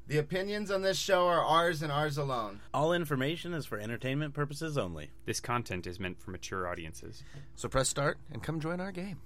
The opinions on this show are ours and ours alone. All information is for entertainment purposes only. This content is meant for mature audiences. So press start and come join our game.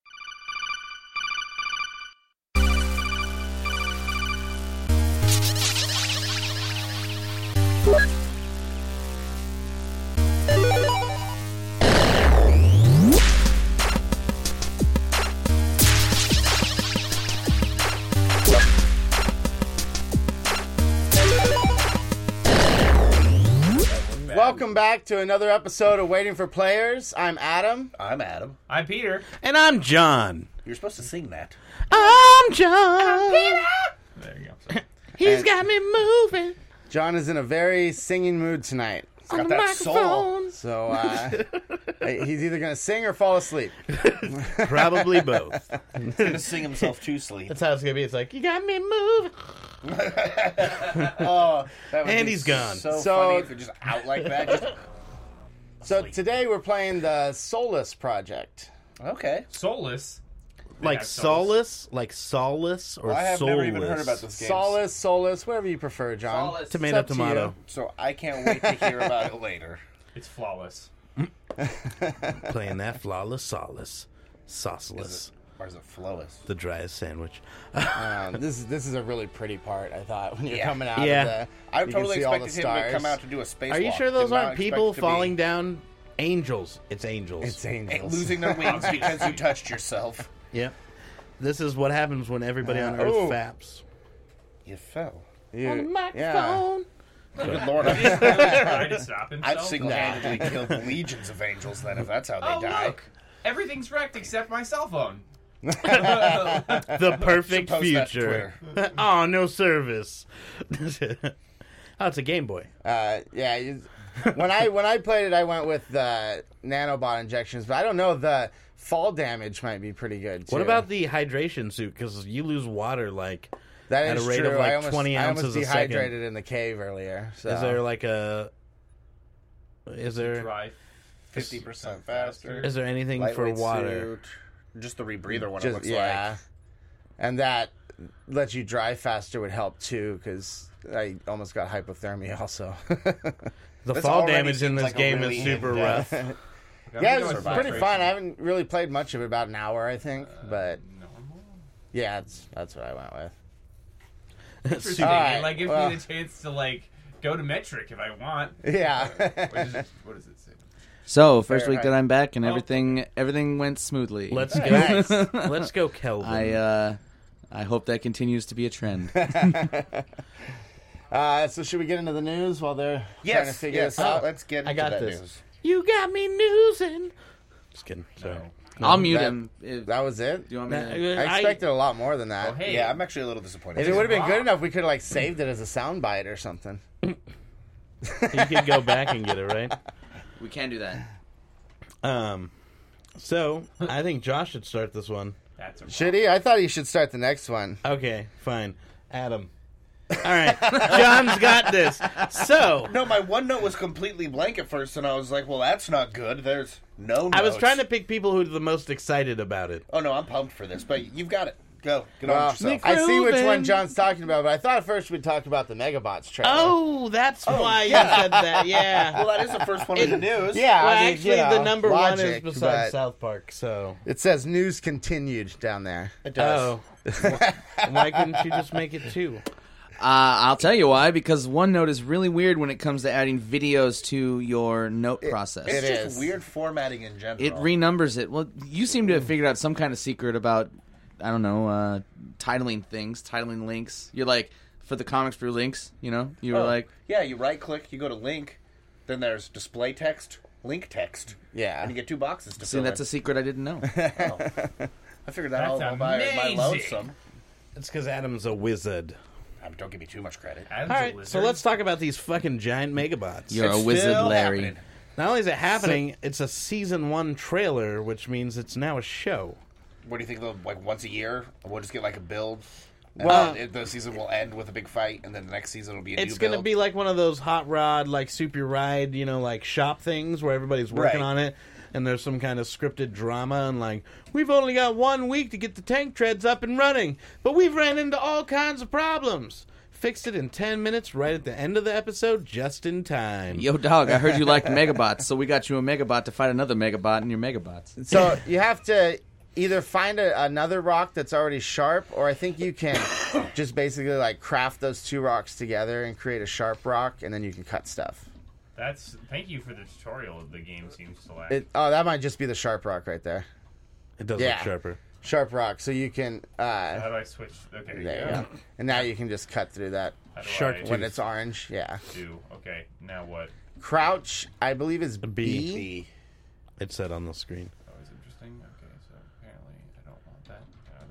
Welcome back to another episode of Waiting for Players. I'm Adam. I'm Adam. I'm Peter. And I'm John. You're supposed to sing that. I'm John. There you go. He's got me moving John is in a very singing mood tonight. on got the that soul. microphone. So he's either going to sing or fall asleep. Probably both. He's going to sing himself to sleep. That's how it's going to be. It's like, you got me moving. Oh, that would And be he's gone. So So- funny if it just out like that. Just... So today we're playing the Solus Project. Okay. Soulless. Like solace? Like solace or Well, I have soulless? never even heard about this game. Solus, whatever you prefer, John. Solus. Tomato, It's up to tomato. you. So I can't wait to hear about it later. It's flawless. Playing that flawless solace. Sauceless. Or is it Flois? The driest sandwich. This is a really pretty part, I thought, when you're Yeah. coming out Yeah. of the... I you can totally see all the expected him to stars. come out to do a spacewalk. Are you sure those Did not aren't expect people it to be falling down? Angels. It's angels. It's angels. losing their wings because you touched yourself? Yep. This is what happens when everybody on Earth oh. faps. You fell. You- On the yeah. microphone. Good Lord. Trying to stop himself. I've single-handedly killed legions of angels then, if that's how they die. Look. Everything's wrecked except my cell phone. The perfect Post that to future. Twitter. Oh, no service. Oh, it's a Game Boy. Yeah. When I played it, I went with the nanobot injections, but I don't know, the fall damage might be pretty good, too. What about the hydration suit? Because you lose water like that at is a rate true. of like I almost, 20 I almost ounces a second. dehydrated in the cave earlier. So. Is there like a? Is there? Dry. 50% faster. Is there anything for Lightweight water? suit. Just the rebreather one, it Just, looks yeah. And that lets you dry faster would help, too, because I almost got hypothermia also. The This fall already damage in seems this like a game really is super in-depth- rough. Yeah, it was Survive pretty rate. fun. I haven't really played much of it, about an hour, I think. But, Normal. yeah, that's what I went with. Interesting. Alright, It like gives well. me the chance to like go to metric if I want. Yeah. What does it say? So, first week right. that I'm back and everything went smoothly. Let's go. Nice. Let's go, Kelvin. I hope that continues to be a trend. So should we get into the news while they're trying to figure this out? Let's get into I got that this. news. You got me newsing. Just kidding. Sorry. I'll mute that- him. Do That was it? you want me to? I expected a lot more than that. Well, hey, Yeah, I'm actually a little disappointed. If it would have been wrong. good enough, we could have like saved it as a soundbite or something. You can go back and get it right. We can do that. So I think Josh should start this one. that's a Should he? I thought he should start the next one. Okay, fine. Adam. All right, John's got this. So No, my OneNote was completely blank at first, and I was like, well, that's not good. There's no notes. I was trying to pick people who are the most excited about it. Oh, no, I'm pumped for this, but you've got it. Go. Get on Well, with yourself. I see which Groovin'. one John's talking about, but I thought at first we'd talk about the Megabots trailer. Oh, that's why you said that. Yeah. Well, that is the first one in the news. Yeah, Well, I mean, actually, you know, the number one is logic, besides but South Park. So. It says news continued down there. It does. Oh. Why couldn't you just make it two? I'll tell you why. Because OneNote is really weird when it comes to adding videos to your note process. It's It just is. weird formatting in general. It renumbers it. Well, you seem to have figured out some kind of secret about, I don't know, titling things, titling links. You're like, for the comics through links, you know? You were like, Yeah, you right-click, you go to link, then there's display text, link text, Yeah. and you get two boxes to see, fill that's a in. secret I didn't know. I figured that That's all by my amazing. lonesome. It's because Adam's a wizard. Don't give me too much credit. Adam's All a right, so lizard. let's talk about these fucking giant Megabots. You're It's a wizard, still Larry. happening. Not only is it happening, it's a season 1 trailer, which means it's now a show. What do you think? They'll, like once a year, we'll just get like a build. And Well- then the season will end with a big fight, and then the next season will be a It's new going to build. be like one of those hot rod, like super ride, you know, like shop things where everybody's working Right. on it, and there's some kind of scripted drama, and like, we've only got 1 week to get the tank treads up and running, but we've ran into all kinds of problems. fixed it in 10 minutes right at the end of the episode, just in time. Yo, dog, I heard you liked Megabots, so we got you a Megabot to fight another Megabot in your Megabots. So you have to either find another rock that's already sharp, or I think you can just basically like craft those two rocks together and create a sharp rock, and then you can cut stuff. Thank you for the tutorial. The game seems to lack. That might just be the sharp rock right there. It does Yeah. look sharper. Sharp rock, so you can. How do I switch? Okay, There you go. And now you can just cut through that How do Shark I tooth. when it's orange. Yeah. do? Okay, now what? Crouch, I believe is B. B. It said on the screen. That was interesting. Okay, so apparently I don't want that. Are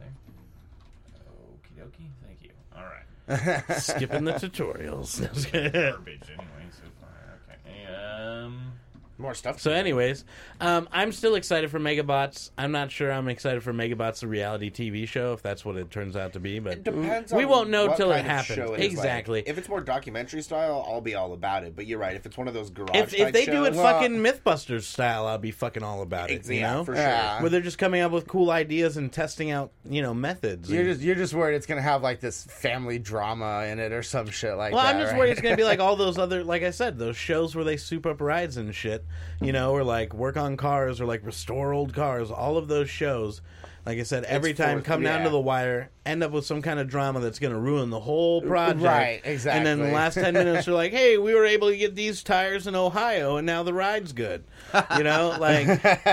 there? Okie dokie. Thank you. All right. Skipping the tutorials. Garbage anyway. So far. Okay. More stuff. So, anyways, I'm still excited for Megabots. I'm not sure I'm excited for Megabots, the reality TV show, if that's what it turns out to be. But It depends. We on won't know what till it kind of happens. show it is. Exactly. Like, if it's more documentary style, I'll be all about it. But you're right. If it's one of those garage if type they do it shows, fucking Mythbusters style, I'll be fucking all about it. You yeah, know, for sure. Yeah. where they're just coming up with cool ideas and testing out, methods. You're just worried it's gonna have like this family drama in it or some shit like Well, that. I'm just right? worried it's going to be like all those other, like I said, those shows where they soup up rides and shit, or like work on cars or like restore old cars. All of those shows, like I said, every time come down to the wire, end up with some kind of drama that's going to ruin the whole project. Right, exactly. And then the last 10 minutes are like, hey, we were able to get these tires in Ohio and now the ride's good. Like,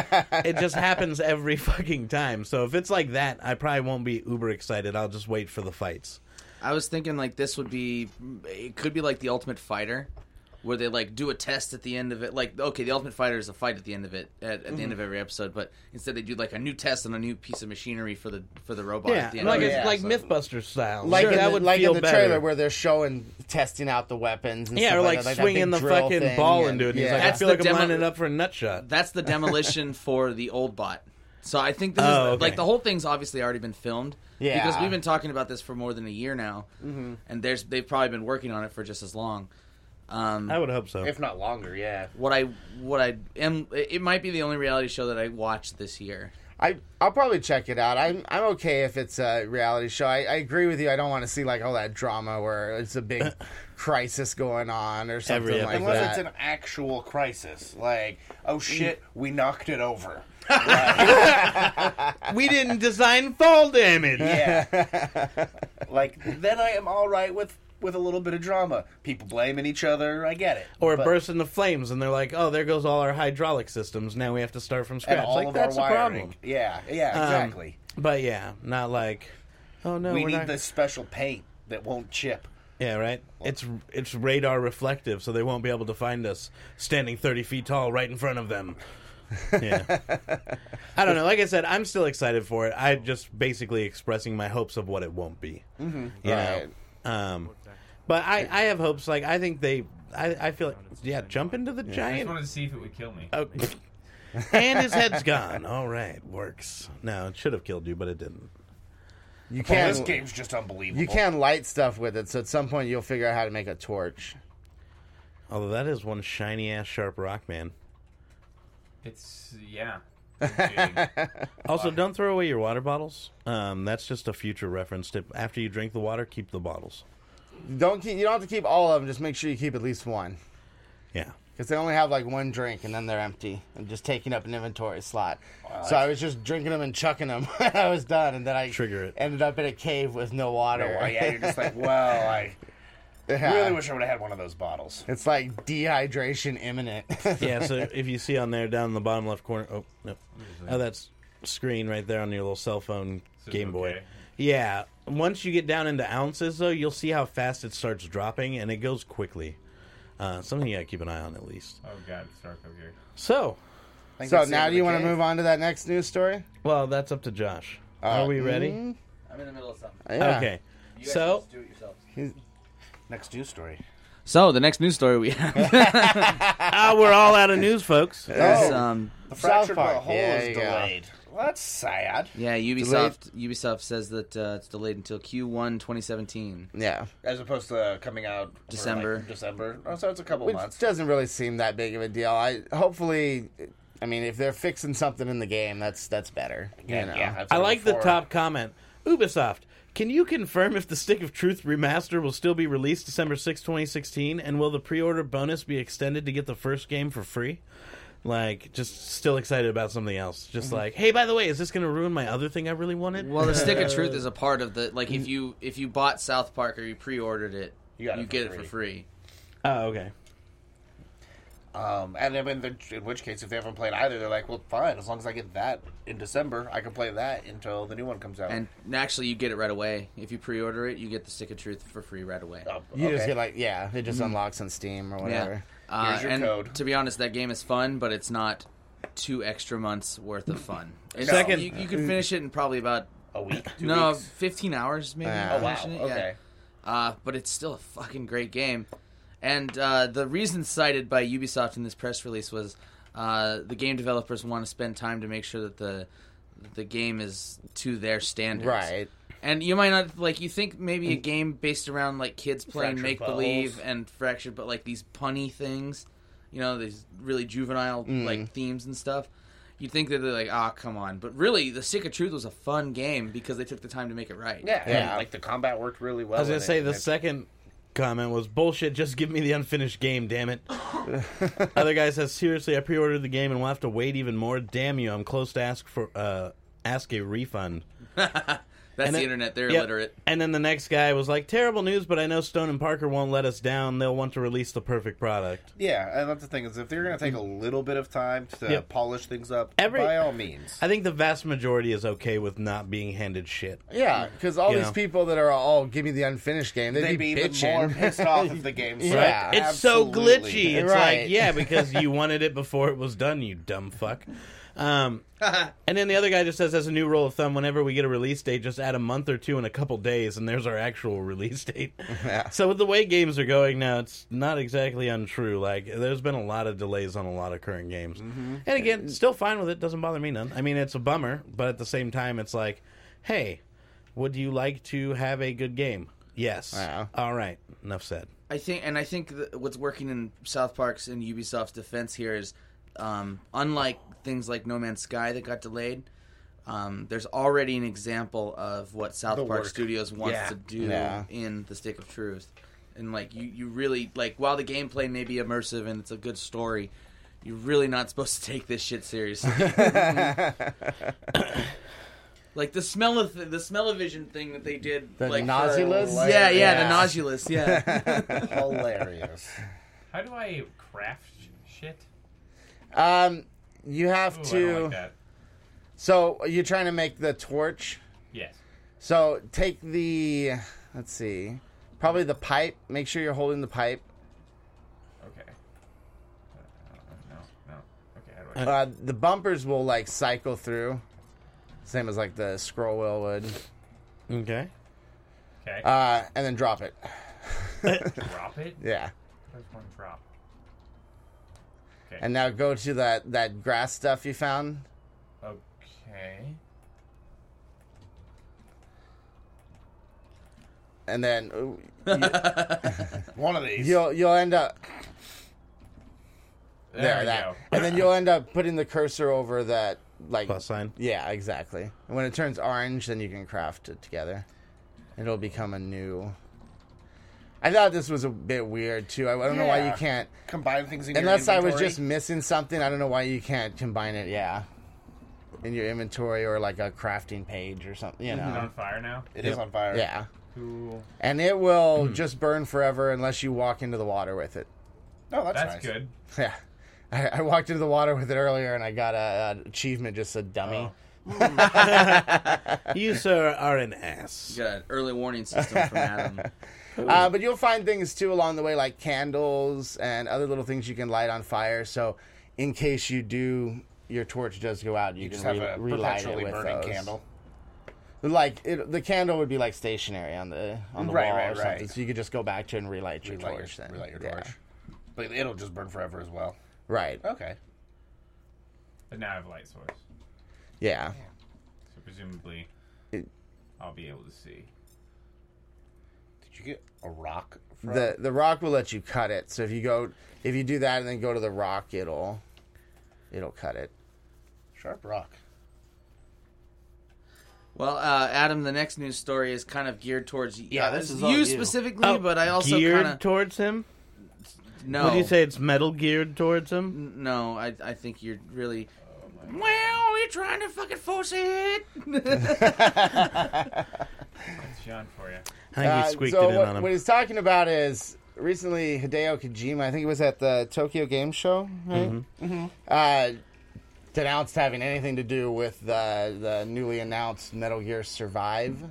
it just happens every fucking time. So if it's like that, I probably won't be uber excited. I'll just wait for the fights. I was thinking like this would be, it could be like the Ultimate Fighter, where they like do a test at the end of it. Like, okay, the Ultimate Fighter is a fight at the end of it, at the end of every episode, but instead they do like a new test on a new piece of machinery for the robot Yeah, at the end like of it. it's like Mythbusters style. like Sure, in that the, would like feel in the better. trailer where they're showing testing out the weapons. And Yeah, stuff or like that swinging big the drill fucking thing ball and- into it. And he's yeah. like, I That's feel the like I'm demo- lining up for a nut shot. That's the demolition for the old bot. So I think this is okay. like the whole thing's obviously already been filmed. Yeah. Because we've been talking about this for more than a year now, and they've probably been working on it for just as long. I would hope so. if not longer. Yeah. What I am, it might be the only reality show that I watched this year. I'll probably check it out. I'm okay if it's a reality show. I agree with you. I don't want to see like all that drama where it's a big crisis going on or something Every like episode. Unless that. it's an actual crisis, like, oh shit, we knocked it over. We didn't design fall damage. Yeah. Like, then I am all right with a little bit of drama. People blaming each other, I get it. Or a But- burst into flames, and they're like, "Oh, there goes all our hydraulic systems. Now we have to start from and scratch." all Like of that's our a wiring. problem. Yeah, exactly. But yeah, not like, oh no, we we're need not. this special paint that won't chip. Yeah, right. It's radar reflective, so they won't be able to find us standing 30 feet tall right in front of them. Yeah, I don't know. Like I said, I'm still excited for it. I'm just basically expressing my hopes of what it won't be. Mm-hmm. You Right. know? But I have hopes. Like I think I feel like jump into the I just giant. wanted to see if it would kill me. Oh, and his head's gone. All right, works. No, it should have killed you, but it didn't. You Well, this can't game's just unbelievable. you can light stuff with it. So at some point you'll figure out how to make a torch. Although that is one shiny ass sharp rock, man. It's big. Also, don't throw away your water bottles. That's just a future reference tip. After you drink the water, keep the bottles. You don't have to keep all of them. Just make sure you keep at least one. Yeah. Because they only have like one drink and then they're empty and just taking up an inventory slot. So I was just drinking them and chucking them when I was done, and then I Trigger it. ended up in a cave with no water. No, yeah, you're just like, well, I Yeah. really wish I would have had one of those bottles. It's like dehydration imminent. Yeah, so if you see on there down in the bottom left corner, oh, no. Oh, that's screen right there on your little cell phone So Game Boy. okay. Yeah, once you get down into ounces, though, you'll see how fast it starts dropping, and it goes quickly. Something you gotta keep an eye on, at least. Oh god, it's dark over here. So, I think So that's the now end do you of the want to cave. move on to that next news story? well, that's up to Josh. Are we ready? mm, I'm in the middle of something. Yeah. Okay. So, do it yourself. Next news story? So the next news story we have we're all out of news, folks. is The fractured Park. hole Yeah, is there you go. delayed. Well, that's sad. yeah, Ubisoft says that it's delayed until Q1 2017. Yeah. As opposed to coming out for, December. like, December. Oh, so it's a couple Which months. doesn't really seem that big of a deal. Hopefully, if they're fixing something in the game, that's better. Yeah, you know? yeah. I've I said it like the before. top comment. Ubisoft, Can you confirm if the Stick of Truth remaster will still be released December 6, 2016? And will the pre-order bonus be extended to get the first game for free? Like, just still excited about something else. Just like, hey, by the way, is this going to ruin my other thing I really wanted? Well, the Stick of Truth is a part of the like. If you bought South Park or you pre-ordered it, you get it for free. Oh, okay. And I mean, in which case, if they haven't played either, they're like, well, fine. As long as I get that in December, I can play that until the new one comes out. And actually, you get it right away. If you pre-order it, you get the Stick of Truth for free right away. Oh, You just okay. get like, it just unlocks on Steam or whatever. Here's your and code. to be honest, that game is fun, but it's not 2 extra months worth of fun. It's- Second- you can finish it in probably about a week, 2 no weeks. 15 hours maybe. Oh, wow. finishing it, Okay. yeah. But it's still a fucking great game. And the reason cited by Ubisoft in this press release was the game developers want to spend time to make sure that the game is to their standards. Right. And you might not like you think maybe a game based around like kids playing Fractured make believe Bubbles. and fractured, but like these punny things, you know, these really juvenile like themes and stuff. You'd think that they're like, come on. But really, the Stick of Truth was a fun game because they took the time to make it right. Yeah, Yeah. like the combat worked really well. I was going in to say, it. the second comment was, bullshit, just give me the unfinished game, damn it. Other guy says, seriously, I pre-ordered the game and we'll have to wait even more. Damn you, I'm close to ask a refund. That's And the then- internet. They're Yep. illiterate. And then the next guy was like, terrible news, but I know Stone and Parker won't let us down. They'll want to release the perfect product. Yeah, and that's the thing is, if they're going to take a little bit of time to Yep. polish things up, Every- by all means. I think the vast majority is okay with not being handed shit. Yeah, because all You these know. people that are all, give me the unfinished game, They'd be even bitching. more pissed off if the game sucked. Yeah. It's so Absolutely. glitchy. It's Right. like, yeah, because you wanted it before it was done, you dumb fuck. And then the other guy just says, as a new rule of thumb, whenever we get a release date, just add a month or two and a couple days, and there's our actual release date. Yeah. So with the way games are going now, it's not exactly untrue. Like, there's been a lot of delays on a lot of current games. And again, still fine with it. Doesn't bother me none. I mean, it's a bummer, but at the same time, it's like, hey, would you like to have a good game? Yes. Yeah. All right. Enough said. I think that what's working in South Park's and Ubisoft's defense here is, unlike things like No Man's Sky that got delayed, there's already an example of what South The Park work. Studios wants Yeah. to do Yeah. in the Stick of Truth. And like you really like while the gameplay may be immersive and it's a good story, you're really not supposed to take this shit seriously. Like the smell-o-vision thing that they did, The like Nausulus? yeah, Yeah. the Nausulus, yeah. Hilarious. How do I craft shit? You have Ooh, I to. don't like that. So you're trying to make the torch. Yes. So take the. Let's see. Probably the pipe. Make sure you're holding the pipe. Okay. No. Okay, how do I... The bumpers will like cycle through, same as like the scroll wheel would. Okay. Okay. And then drop it. Drop it? Yeah. There's one drop. Okay. And now go to that grass stuff you found. Okay. And then One of these. you'll end up There we that. go. And then you'll end up putting the cursor over that like Plus sign. Yeah, exactly. And when it turns orange, then you can craft it together. It'll become a new. I thought this was a bit weird too. I don't know why you Yeah. can't. Combine things in Unless your I was inventory. just missing something, I don't know why you can't combine it. Yeah, in your inventory or like a crafting page or something. You Is it know. on fire now? It is on fire. Yeah, Cool. and it will just burn forever unless you walk into the water with it. No, that's That's nice. good. Yeah, I walked into the water with it earlier, and I got an achievement just a dummy. You, sir, are an ass. You got an early warning system from Adam. But you'll find things too along the way, like candles and other little things you can light on fire. So, in case your torch does go out, you, You can just have a relight it perpetually with burning those. candle. Like the candle would be like stationary on the Right, wall right, or something, right. so you could just go back to it and relight your Relight torch. Then. relight your Yeah. torch. But it'll just burn forever as well. Right. Okay. But now I have a light source. Yeah. So presumably It- I'll be able to see. Did you get a rock from The rock will let you cut it. So if you do that and then go to the rock, it'll cut it. Sharp rock? Well, Adam, the next news story is kind of geared towards this is all you you. specifically, but I also geared kind of towards him. no. Would you say it's metal geared towards him? No, I think you're really. Well, we're trying to fucking force it. That's John for you. I think we squeaked so it in on him. what he's talking about is recently Hideo Kojima, I think it was at the Tokyo Game Show, right? Denounced having anything to do with the newly announced Metal Gear Survive,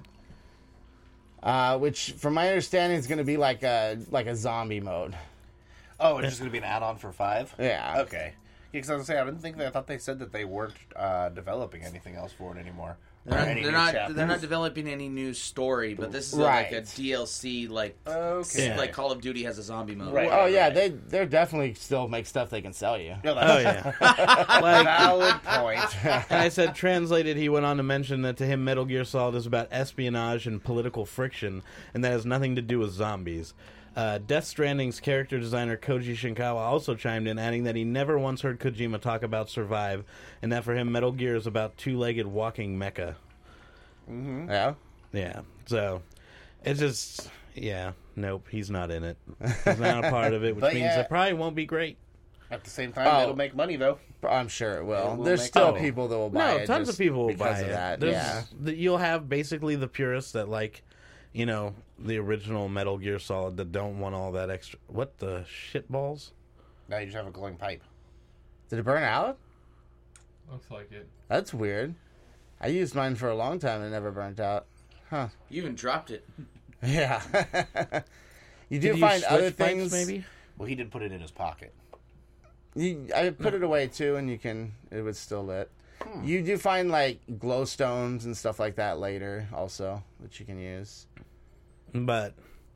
which, from my understanding, is going to be like a zombie mode. Oh, it's just going to be an add-on for 5? Yeah. Okay. Because I was saying, I thought they said that they weren't developing anything else for it anymore. They're not developing any new story, but this is like a Right. DLC, like Okay. like Call of Duty has a zombie mode. Right. Oh yeah, they're definitely still make stuff they can sell you. No, Oh that's yeah. Like valid point. I said, translated, he went on to mention that to him, Metal Gear Solid is about espionage and political friction, and that has nothing to do with zombies. Death Stranding's character designer Koji Shinkawa also chimed in, adding that he never once heard Kojima talk about Survive, and that for him, Metal Gear is about two-legged walking mecha. Yeah. Yeah, so it's just, nope, he's not in it. He's not a part of it, which But means yeah. it probably won't be great. At the same time, it'll make money, though. I'm sure it will. It will There's make still money. people that will buy it. No, tons of just people will because buy of it. that. There's- Yeah. You'll have basically the purists that like, the original Metal Gear Solid that don't want all that extra. What the shitballs? Now you just have a glowing pipe. Did it burn out? Looks like it. That's weird. I used mine for a long time and it never burnt out. Huh. You even dropped it. Yeah. You do Did you find switch other bikes, things. maybe? Well, he did put it in his pocket. I put it away too, and it was still lit. You do find like glowstones and stuff like that later, also, that you can use. But,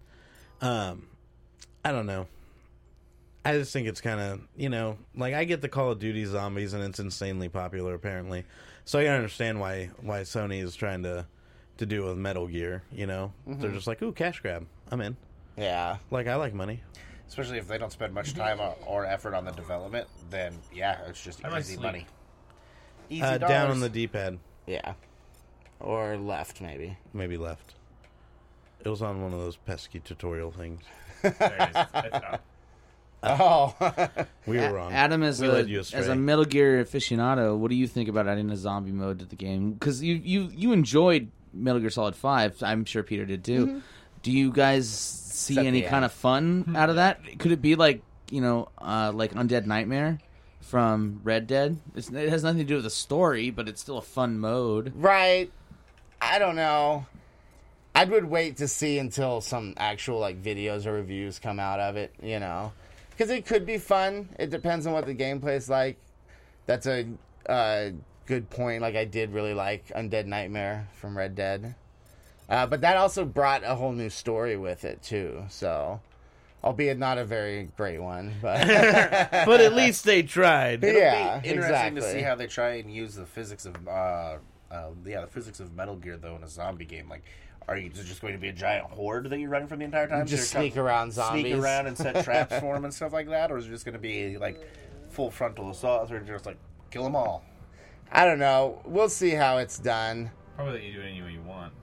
I don't know. I just think it's kind of, like I get the Call of Duty zombies and it's insanely popular apparently. So I can understand why Sony is trying to do it with Metal Gear, They're just like, ooh, cash grab. I'm in. Yeah. Like, I like money. Especially if they don't spend much time or effort on the development, then, it's just I might easy sleep. money. Easy Down dollars. on the D-pad. Yeah. Or left, maybe. Maybe left. It was on one of those pesky tutorial things. There it is. It's up. Oh. We were wrong. Adam, as We led you astray. a Metal Gear aficionado, what do you think about adding a zombie mode to the game? Because you enjoyed Metal Gear Solid 5. I'm sure Peter did too. Do you guys see Except any the kind end. of fun out of that? Could it be like like Undead Nightmare from Red Dead? It has nothing to do with the story, but it's still a fun mode. Right. I don't know. I would wait to see until some actual videos or reviews come out of it, because it could be fun. It depends on what the gameplay is like. That's a good point. Like, I did really like Undead Nightmare from Red Dead, but that also brought a whole new story with it too. So, albeit not a very great one, but But at least they tried. yeah, Interesting exactly. to see how they try and use the physics of the physics of Metal Gear though in a zombie game. Like, are you just going to be a giant horde that you're running from the entire time? Just So you're sneak around zombies. sneak around and set traps for them and stuff like that, or is it just going to be like full frontal assault, or just like kill them all? I don't know. We'll see how it's done. Probably let you do it any way you want.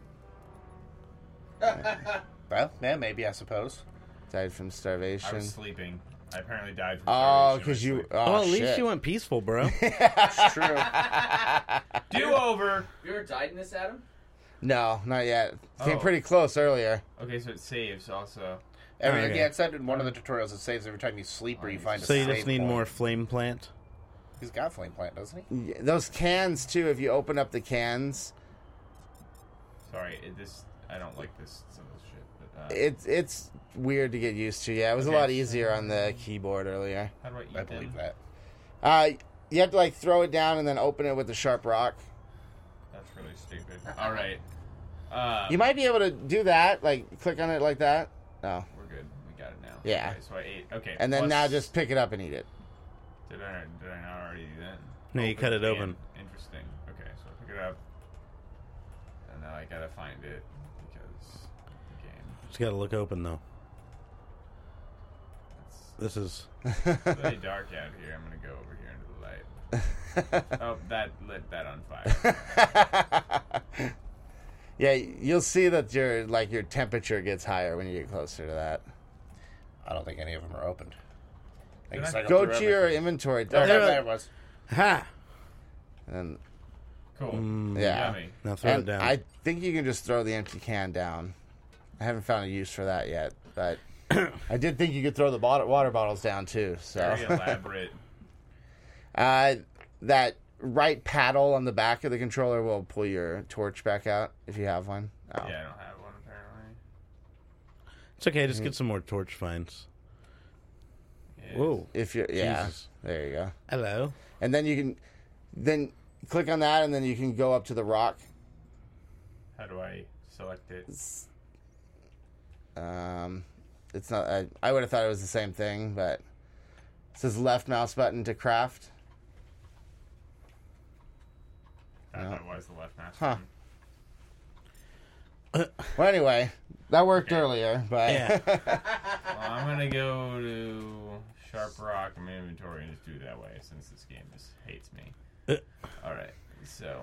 Well, yeah, maybe I suppose. Died from I starvation. was sleeping. I apparently died from Oh, starvation because in my you. sleep. Oh, Well, at shit. least you went peaceful, bro. It's true. Do over. You ever died in this, Adam? No, not yet. Came Oh. pretty close earlier. Okay, so it saves also. Okay. Yeah, it said in one of the tutorials it saves every time you sleep or you find a So you save just need point. more flame plant. He's got flame plant, doesn't he? Yeah, those cans too. If you open up the cans, Sorry, I don't like this some of this shit. But it's weird to get used to. Yeah, it was a Okay. lot easier on the keyboard earlier. how do I eat I them? believe that. You have to throw it down and then open it with the sharp rock. That's really stupid. All right. You might be able to do that. Click on it like that. No, We're good. We got it now. Yeah. Okay, so I ate. Okay. and then plus- now just pick it up and eat it. Did I not already do that? No, you cut it the can. open. Interesting. Okay, so I pick it up, and now I gotta find it because the game. It's got to look open though. It's This is really dark out here. I'm gonna go over here into the light. Oh, that lit that on fire. Yeah, you'll see that your temperature gets higher when you get closer to that. I don't think any of them are opened. I can Did I- cycle Go through to your everything. inventory. Oh, There there it was. Ha! And Cool. yeah. Yummy. Now throw it And down. I think you can just throw the empty can down. I haven't found a use for that yet, but I did think you could throw the water bottles down too. So Very elaborate. that right paddle on the back of the controller will pull your torch back out if you have one. Oh. Yeah, I don't have one apparently. It's okay. Just get some more torch finds. Yes. Whoa. If you're Jesus. there you go. Hello. And then you can click on that, and then you can go up to the rock. How do I select it? It's not. I would have thought it was the same thing, but it says left mouse button to craft. I thought it was the left mouse Huh. button. Well, anyway, that worked Okay. earlier, but Yeah. Well, I'm gonna go to Sharp Rock in my inventory and just do it that way since this game just hates me. All right, so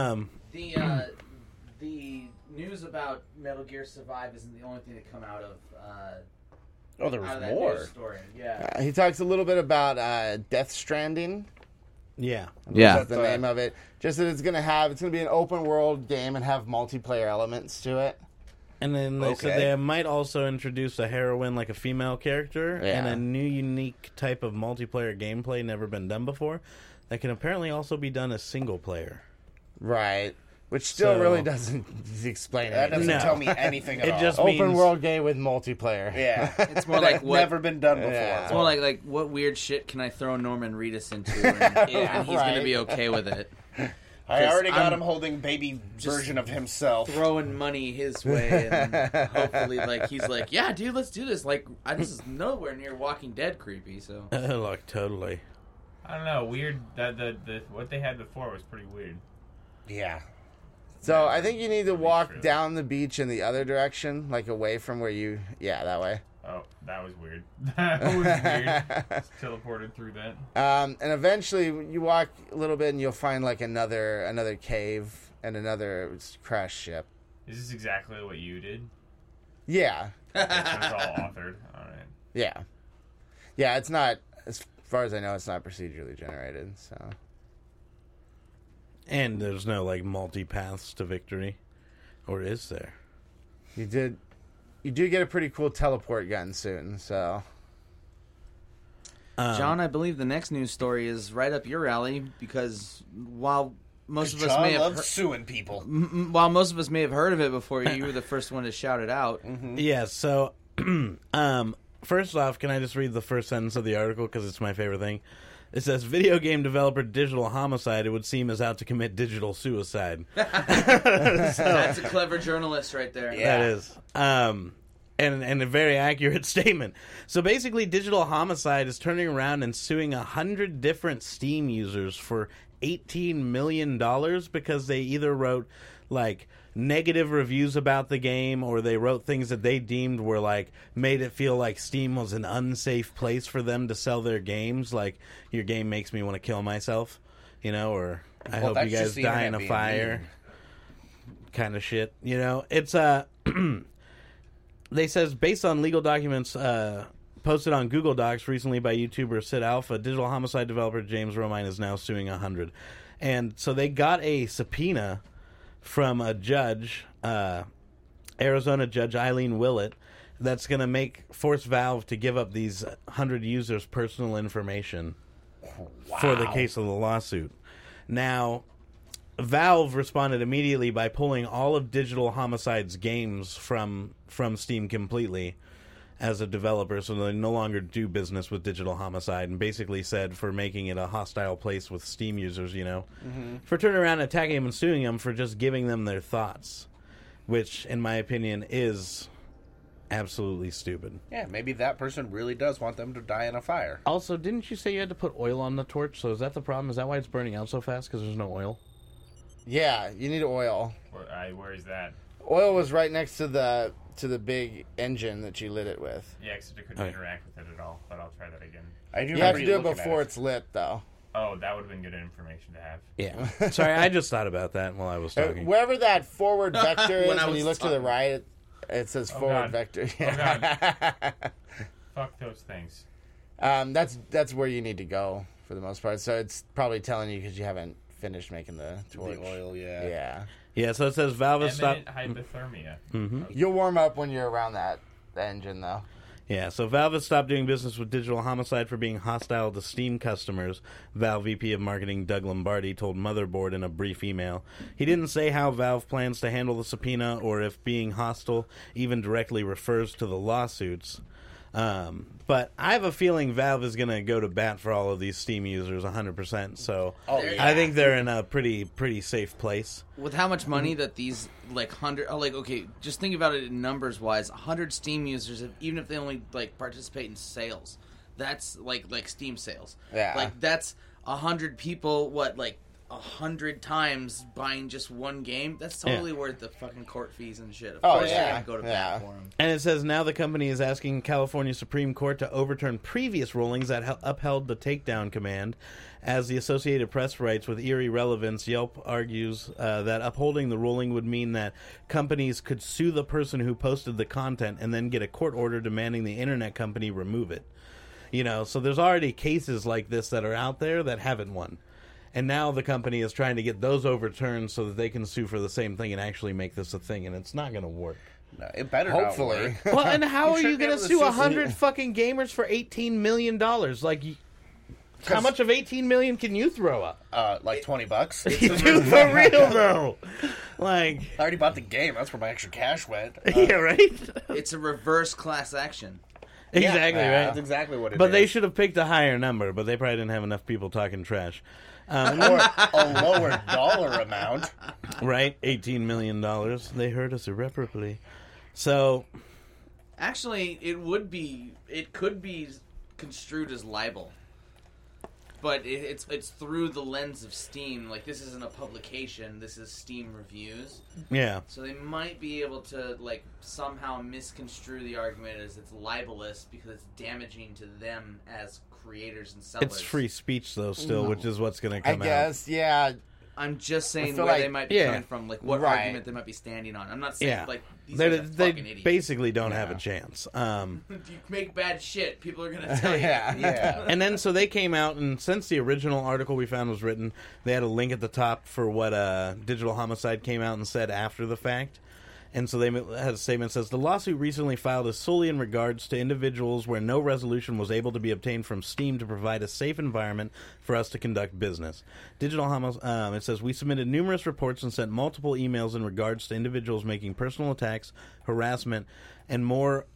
The news about Metal Gear Survive isn't the only thing that come out of Oh, there out was of that more. news story. Yeah. he talks a little bit about Death Stranding. Yeah. That's the name of it. Just that it's gonna be an open world game and have multiplayer elements to it. And then they said Okay. they might also introduce a heroine, like a female character, and Yeah. a new unique type of multiplayer gameplay never been done before that can apparently also be done as single player. Right. Which still So- really doesn't explain That doesn't anything. No. tell me anything at It all. just Open means- world game with multiplayer. Yeah. It's more like That's what. never been done before. Yeah. It's more like what weird shit can I throw Norman Reedus into, and, Yeah, and he's gonna right. be okay with it. I already got I'm him holding baby version of himself. Throwing money his way, and hopefully, like he's like, yeah, dude, let's do this. Like, this is nowhere near Walking Dead creepy. So Like, totally. I don't know. Weird. The what they had before was pretty weird. Yeah. So I think you need to walk true. down the beach in the other direction, like away from where you. Yeah, that way. Oh, that was weird. That was weird. Just teleported through that. And eventually you walk a little bit and you'll find like another cave and another crashed ship. Is this exactly what you did? Yeah, So it's all authored. All right. yeah. It's not, as far as I know, it's not procedurally generated. So And there's no, like, multi-paths to victory. Or is there? you do get a pretty cool teleport gun soon. So John, I believe the next news story is right up your alley because while most of us John may have loves suing people. while most of us may have heard of it before, you were the first one to shout it out. Yeah, so, first off, can I just read the first sentence of the article because it's my favorite thing? It says, video game developer Digital Homicide, it would seem, is out to commit digital suicide. That's a clever journalist right there. Yeah. That is. And a very accurate statement. So basically, Digital Homicide is turning around and suing 100 different Steam users for $18 million because they either wrote, like, negative reviews about the game, or they wrote things that they deemed were, like, made it feel like Steam was an unsafe place for them to sell their games. Like, your game makes me want to kill myself, you know, or I hope that's you guys just the die in internet a being fire. mean. Kind of shit, you know. It's they says based on legal documents posted on Google Docs recently by YouTuber Sid Alpha, Digital Homicide developer James Romine is now suing 100. And so they got a subpoena from a judge, Arizona Judge Eileen Willett, that's going to force Valve to give up these 100 users' personal information for the case of the lawsuit. Now, Valve responded immediately by pulling all of Digital Homicide's games from Steam completely as a developer, so they no longer do business with Digital Homicide, and basically said for making it a hostile place with Steam users, you know, for turning around and attacking them and suing them for just giving them their thoughts, which, in my opinion, is absolutely stupid. Yeah, maybe that person really does want them to die in a fire. Also, didn't you say you had to put oil on the torch? So is that the problem? Is that why it's burning out so fast? Because there's no oil? yeah, you need oil. Where is that? Oil was right next to the big engine that you lit it with. Yeah, except I couldn't Okay. interact with it at all. But I'll try that again. I do You have remember to do it looking at before it's lit, though. Oh, that would have been good information to have. Yeah. Sorry, I just thought about that while I was talking. Wherever that forward vector is, When I when was you look to the talking. right, it says forward God. vector. Fuck those things. That's where you need to go for the most part. So it's probably telling you because you haven't finished making the torch. The oil, yeah. Yeah. Yeah, so it says Valve has stopped. Eminent hypothermia. You'll warm up when you're around the engine, though. Yeah, so Valve has stopped doing business with Digital Homicide for being hostile to Steam customers, Valve VP of Marketing Doug Lombardi told Motherboard in a brief email. He didn't say how Valve plans to handle the subpoena or if being hostile even directly refers to the lawsuits. But I have a feeling Valve is going to go to bat for all of these Steam users 100%, so Oh, There- yeah. I think they're in a pretty safe place. With how much money that these okay, just think about it in numbers wise. 100 Steam users, even if they only like participate in sales, that's like Steam sales. Yeah. Like that's 100 people. What 100 times buying just one game? That's totally worth the fucking court fees and shit. Of Oh, course, yeah. they're gonna go to Yeah. bat for them. And it says now the company is asking California Supreme Court to overturn previous rulings that upheld the takedown command. As the Associated Press writes, with eerie relevance, Yelp argues that upholding the ruling would mean that companies could sue the person who posted the content and then get a court order demanding the internet company remove it. You know, so there's already cases like this that are out there that haven't won. And now the company is trying to get those overturned so that they can sue for the same thing and actually make this a thing, and it's not going to work. No, it better Hopefully. not work. Well, and how are should you be going to able to sue sue 100 fucking gamers for $18 million? Like, how much of $18 million can you throw up? Like $20. Dude, for real, though. Like, I already bought the game. That's where my extra cash went. yeah, right? It's a reverse class action. Exactly, Yeah, right? That's exactly what it is. But they should have picked a higher number, but they probably didn't have enough people talking trash. Or a lower dollar amount. Right? $18 million. They hurt us irreparably. So, Actually, it could be construed as libel. But it's through the lens of Steam. Like, this isn't a publication. This is Steam reviews. yeah. So they might be able to, like, somehow misconstrue the argument as it's libelous because it's damaging to them as creators and sellers. It's free speech, though, still, which is what's going to I come out. guess, yeah. I'm just saying feel where like- they might be yeah. coming from, like what Right. argument they might be standing on. I'm not saying, Yeah. like, these They guys are fucking idiots. basically don't have a Yeah. chance. You make bad shit, people are going to tell you. Yeah. Yeah. And then, so they came out, and since the original article we found was written, they had a link at the top for what Digital Homicide came out and said after the fact. And so they had a statement that says, the lawsuit recently filed is solely in regards to individuals where no resolution was able to be obtained from Steam to provide a safe environment for us to conduct business. Digital Homicide, it says, we submitted numerous reports and sent multiple emails in regards to individuals making personal attacks, harassment, and more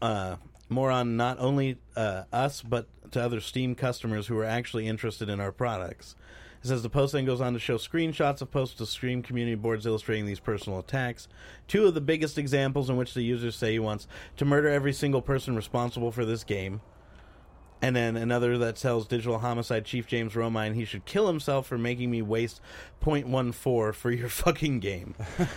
on not only us, but to other Steam customers who are actually interested in our products. It says the post then goes on to show screenshots of posts to Steam community boards illustrating these personal attacks. Two of the biggest examples in which the users say he wants to murder every single person responsible for this game. And then another that tells Digital Homicide Chief James Romine he should kill himself for making me waste 0.14 for your fucking game.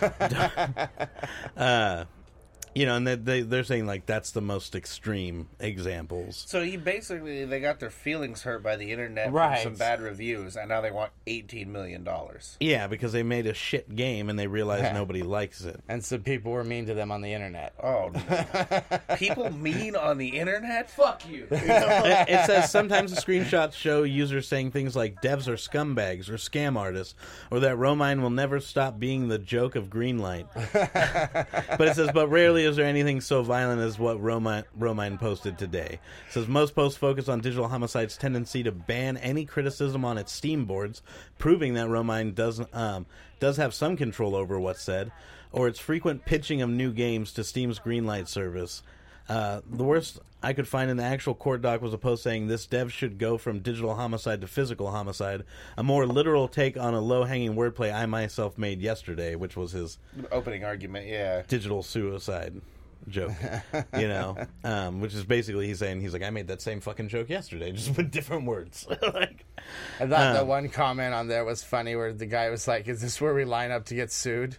You know, and they're saying, like, that's the most extreme examples. So they got their feelings hurt by the internet Right. from some bad reviews, and now they want $18 million. Yeah, because they made a shit game and they realized Yeah. nobody likes it. And some people were mean to them on the internet. Oh, no. People mean on the internet? Fuck you. It says sometimes the screenshots show users saying things like devs are scumbags or scam artists, or that Romine will never stop being the joke of Greenlight. But it says, but rarely is there anything so violent as what Romine posted today. It says most posts focus on Digital Homicide's tendency to ban any criticism on its Steam boards, proving that Romine does have some control over what's said, or its frequent pitching of new games to Steam's Greenlight service. The worst I could find in the actual court doc was a post saying this dev should go from digital homicide to physical homicide, a more literal take on a low-hanging wordplay I myself made yesterday, which was his Opening argument, yeah. digital suicide joke, you know, which is basically he's like, I made that same fucking joke yesterday, just with different words. Like, I thought the one comment on there was funny where the guy was like, is this where we line up to get sued?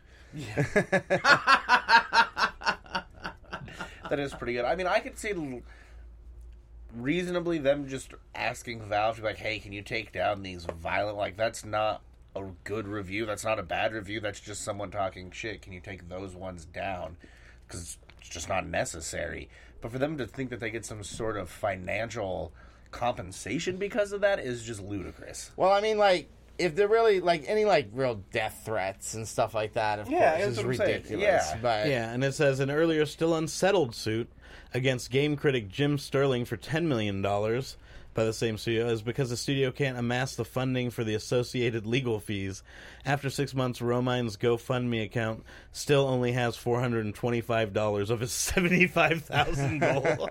That is pretty good. I mean, I could see reasonably them just asking Valve to be like, hey, can you take down these violent, like, that's not a good review, that's not a bad review, that's just someone talking shit. Can you take those ones down? Because it's just not necessary. But for them to think that they get some sort of financial compensation because of that is just ludicrous. Well, I mean, like, if they're really, like, any, like, real death threats and stuff like that, of Yeah, course, that's is what I'm saying. ridiculous. Yeah. But Yeah, and it says an earlier still unsettled suit against game critic Jim Sterling for $10 million by the same studio is because the studio can't amass the funding for the associated legal fees. After 6 months, Romine's GoFundMe account still only has $425 of his $75,000 goal.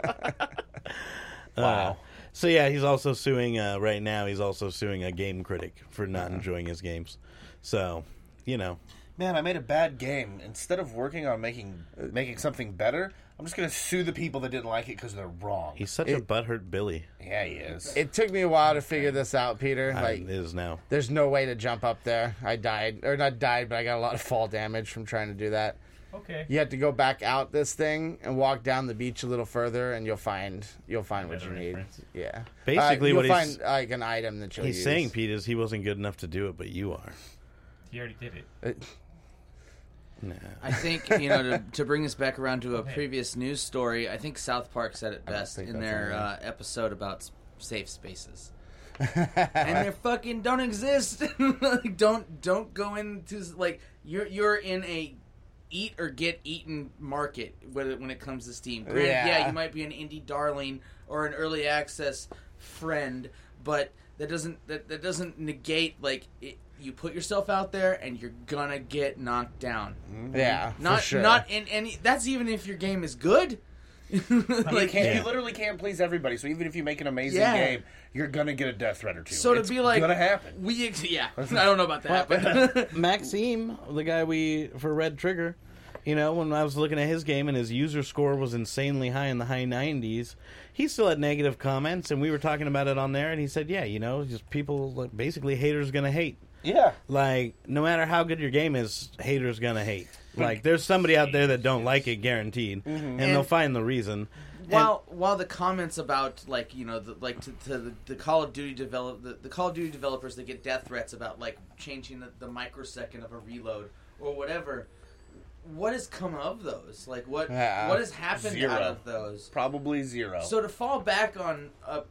Wow. So yeah, he's also suing, right now, he's also suing a game critic for not enjoying his games. So, you know. Man, I made a bad game. Instead of working on making something better, I'm just going to sue the people that didn't like it because they're wrong. He's such a butthurt Billy. Yeah, he is. it took me a while to figure this out, Peter. It Like, is now. there's no way to jump up there. I died. Or not died, but I got a lot of fall damage from trying to do that. Okay. You have to go back out this thing and walk down the beach a little further, and you'll find what Better you need. reference. Yeah. Basically, you'll what he's- find like an item that you'll He's use. saying, Pete, is he wasn't good enough to do it, but you are. He already did it. Nah. I think, to bring us back around to a previous news story, I think South Park said it best think in that's their episode about safe spaces. And they fucking don't exist. Like, don't go into, like, you're in a eat or get eaten market when it comes to Steam. Granted, Yeah. you might be an indie darling or an early access friend, but that doesn't negate, like, you put yourself out there and you're gonna get knocked down. Yeah, Not for sure. not in any. That's even if your game is good. Like, Yeah. you literally can't please everybody. So even if you make an amazing Yeah. game, you're gonna get a death threat or two. So to It's be like, gonna happen. I don't know about that, but Maxime, the guy for Red Trigger, when I was looking at his game and his user score was insanely high in the high 90s, he still had negative comments, and we were talking about it on there, and he said, yeah, just people, like, basically haters gonna hate. Yeah. Like, no matter how good your game is, haters gonna hate. Like, there's somebody out there that don't like it, guaranteed, and they'll find the reason. while the comments about, like, the Call of Duty the Call of Duty developers that get death threats about, like, changing the microsecond of a reload or whatever, what has come of those? Like, what has happened Zero. out of those? Probably zero. So to fall back on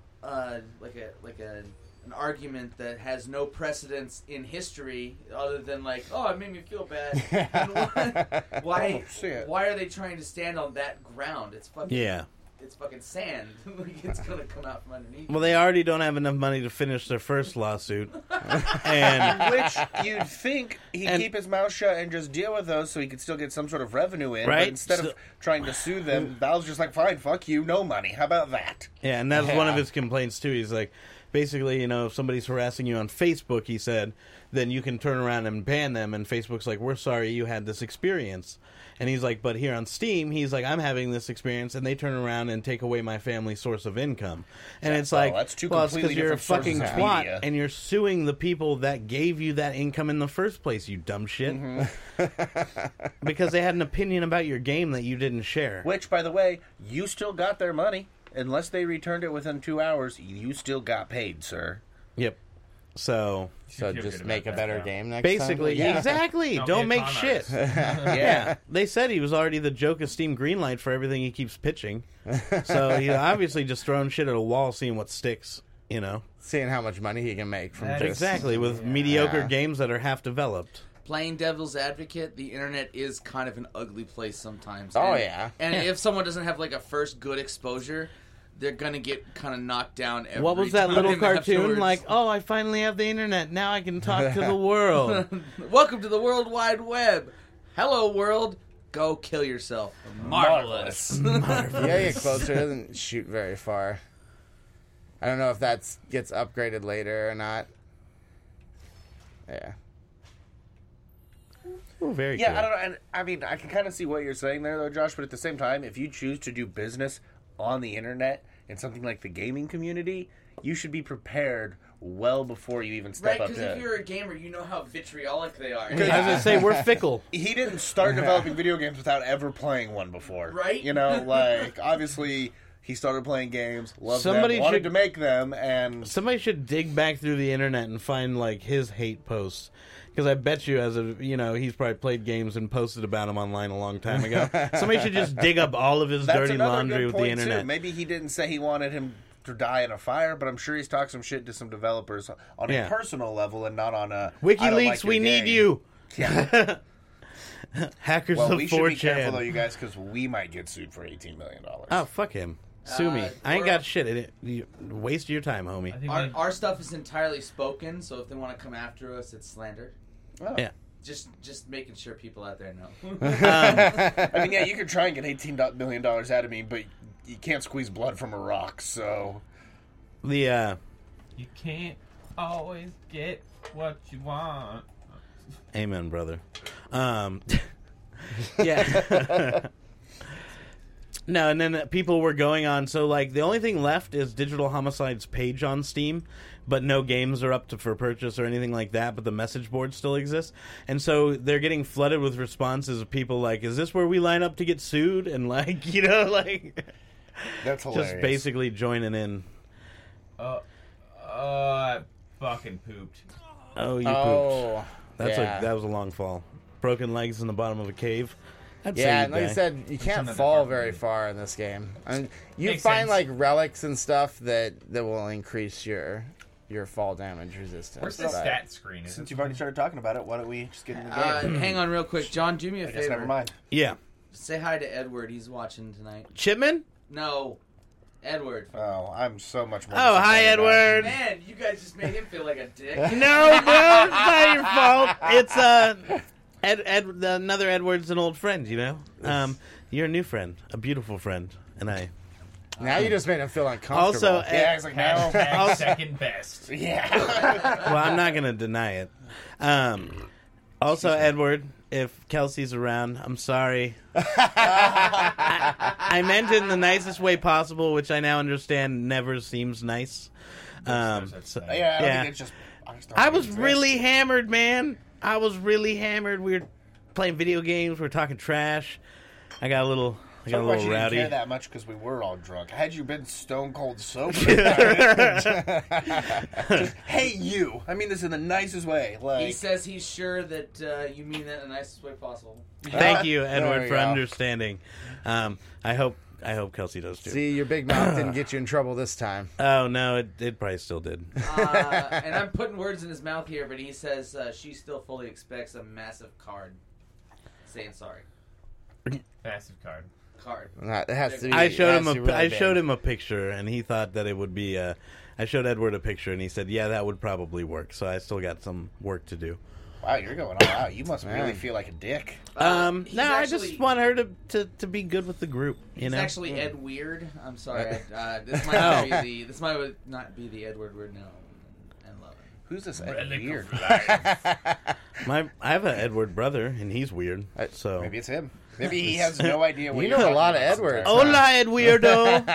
an argument that has no precedence in history other than, like, oh, it made me feel bad. And why Oh, shit. why are they trying to stand on that ground? It's fucking it's fucking sand. Like, it's gonna come out from underneath. Well, they already don't have enough money to finish their first lawsuit. And Which you'd think he'd keep his mouth shut and just deal with those so he could still get some sort of revenue in. Right. But instead of trying to sue them, Valve's just like, fine, fuck you, no money. How about that? yeah, and that's one of his complaints too. He's like, basically, if somebody's harassing you on Facebook, he said, then you can turn around and ban them, and Facebook's like, we're sorry you had this experience. And he's like, but here on Steam, he's like, I'm having this experience, and they turn around and take away my family's source of income. And it's like, that's two well, it's because completely you're a different fucking sources of twat, media. and you're suing the people that gave you that income in the first place, you dumb shit. Because they had an opinion about your game that you didn't share. Which, by the way, you still got their money. Unless they returned it within 2 hours, you still got paid, sir. Yep. So So feel just good make a about better that, game next basically, time. exactly. Don't Don't be a make con shit. artist. Yeah, they said he was already the joke of Steam Greenlight for everything he keeps pitching. So he obviously just throwing shit at a wall, seeing what sticks. Seeing how much money he can make from That just Exactly, with mediocre games that are half developed. Playing devil's advocate, the internet is kind of an ugly place sometimes. Oh, And- yeah. And if someone doesn't have, like, a first good exposure, they're gonna get kind of knocked down every What was that time little cartoon afterwards. like? Oh, I finally have the internet. Now I can talk to the world. Welcome to the World Wide Web. Hello, world. Go kill yourself. Marvelous. Yeah, get closer. It doesn't shoot very far. I don't know if that gets upgraded later or not. Yeah. Oh, very Yeah, cool. I don't know. And I mean, I can kind of see what you're saying there, though, Josh. But at the same time, if you choose to do business on the internet in something like the gaming community, you should be prepared well before you even step Right, up because to if you're a gamer, you know how vitriolic they are. I was going to say, we're fickle. He didn't start developing video games without ever playing one before. Right? You know, like, obviously, He started playing games, loved Somebody them, wanted should- to make them, and Somebody should dig back through the internet and find like his hate posts. Because I bet you, he's probably played games and posted about them online a long time ago. Somebody should just dig up all of his that's dirty another laundry good with point the internet. too. Maybe he didn't say he wanted him to die in a fire, but I'm sure he's talked some shit to some developers on Yeah. a personal level and not on a WikiLeaks, I don't like your we need game. you. Yeah. Hackers Well, of we should be careful though, 4chan. you guys, because we might get sued for $18 million. Oh, fuck him. Sue me. I ain't we're- got shit. You waste your time, homie. I think Our stuff is entirely spoken, so if they want to come after us, it's slander. Oh. Yeah. Just making sure people out there know. I mean, yeah, you could try and get $18 million out of me, but you can't squeeze blood from a rock, so... The you can't always get what you want. Amen, brother. Yeah. No, and then people were going on. So, like, the only thing left is Digital Homicide's page on Steam, but no games are up for purchase or anything like that. But the message board still exists, and so they're getting flooded with responses of people like, "Is this where we line up to get sued?" And like, That's hilarious. just basically joining in. I fucking pooped. Oh, you pooped. Oh, That was a long fall. Broken legs in the bottom of a cave. I'd say yeah, you'd and like die. I said, you can't another fall part very of it. far in this game. I mean, you Makes find sense. like relics and stuff that will increase your fall damage resistance. Where's the but- stat screen? Is Since it you've already started talking about it, why don't we just get into the game? Hang on real quick. John, do me a I guess favor. never mind. Yeah. Say hi to Edward. He's watching tonight. Chipman? No. Edward. Oh, I'm so much more... Oh, hi, disappointed now. Edward. Man, you guys just made him feel like a dick. No, bro, it's not your fault. It's another Edward's an old friend, you know. You're a new friend, a beautiful friend, and I. Now you just made him feel uncomfortable. Also, Yeah, it's like, now... Hashtag second best. Yeah. well, I'm not gonna deny it. Also, Edward, if Kelsey's around, I'm sorry. I meant it in the nicest way possible, which I now understand never seems nice. No such so- thing. Yeah, I don't Yeah. think it's just... just don't I think was it exists. really hammered, man. I was really hammered. We were playing video games. We were talking trash. I got a little Talk about you didn't rowdy. care that much because we were all drunk. Had you been stone cold sober, just, hey, you. I mean this in the nicest way. Like, He says he's sure that you mean that in the nicest way possible. Thank you, There Edward, we for go. understanding. I hope Kelsey does too. See, your big mouth didn't get you in trouble this time. Oh no, it probably still did. And I'm putting words in his mouth here, but he says she still fully expects a massive card. Saying sorry. Massive card. Card. It has to be. I showed him has to be really I big. showed him a picture, and he thought that it would be. I showed Edward a picture, and he said, "Yeah, that would probably work." So I still got some work to do. wow, you're going all out. You must really Man. feel like a dick. He's No, I actually- just want her to be good with the group. You He's know, actually Ed Weird. I'm sorry. This might not be this might not be the Edward we're known and loving. Who's this Relic weird? of life. I have an Edward brother, and he's weird. So Maybe it's him. Maybe he has no idea what You you're know a talking lot of about Edwards. sometimes. hola, Ed Weirdo.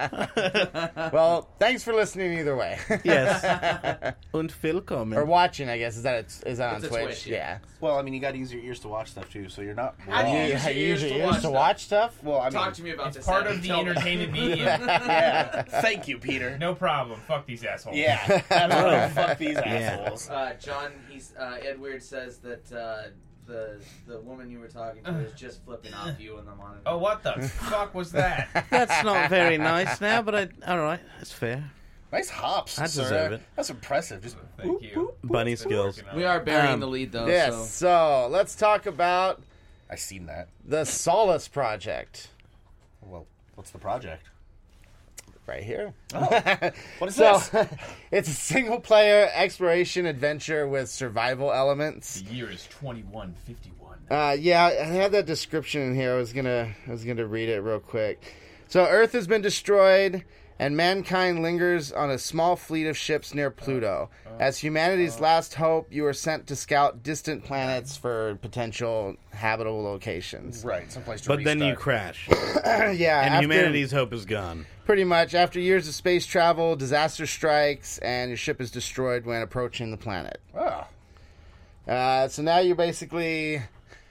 Well, thanks for listening either way. Yes, und willkommen. Or watching, I guess. Is that on It's a Twitch? Twitch, yeah. Well, I mean, you got to use your ears to watch stuff too, so you're not How do wrong. you- How you use your to ears watch to watch stuff? Well, I mean, Talk to me about It's this. part Adam. of the Tell me. entertainment medium. yeah. Thank you, Peter. No problem. Fuck these assholes. Yeah, that's right. Fuck these Yeah. assholes. John, Ed Weird says that the woman you were talking to is just flipping off you in the monitor. Oh, what the fuck was that? That's not very nice now, but all right, it's fair. Nice hops, I sir. deserve it. That's impressive. Just Thank you. Bunny Been skills. working on We it. are burying Um, the lead though. Yes. So. So let's talk about I seen that. the Solace Project Well, what's the project? right here. What is So this? it's a single-player exploration adventure with survival elements. The year is 2151. Yeah, I had that description in here. I was gonna read it real quick. So Earth has been destroyed, and mankind lingers on a small fleet of ships near Pluto. As humanity's last hope, you are sent to scout distant planets for potential habitable locations. Right, someplace to But then you restart. crash, Yeah, and after- humanity's hope is gone. pretty much after years of space travel, disaster strikes, and your ship is destroyed when approaching the planet. Oh. So now you're basically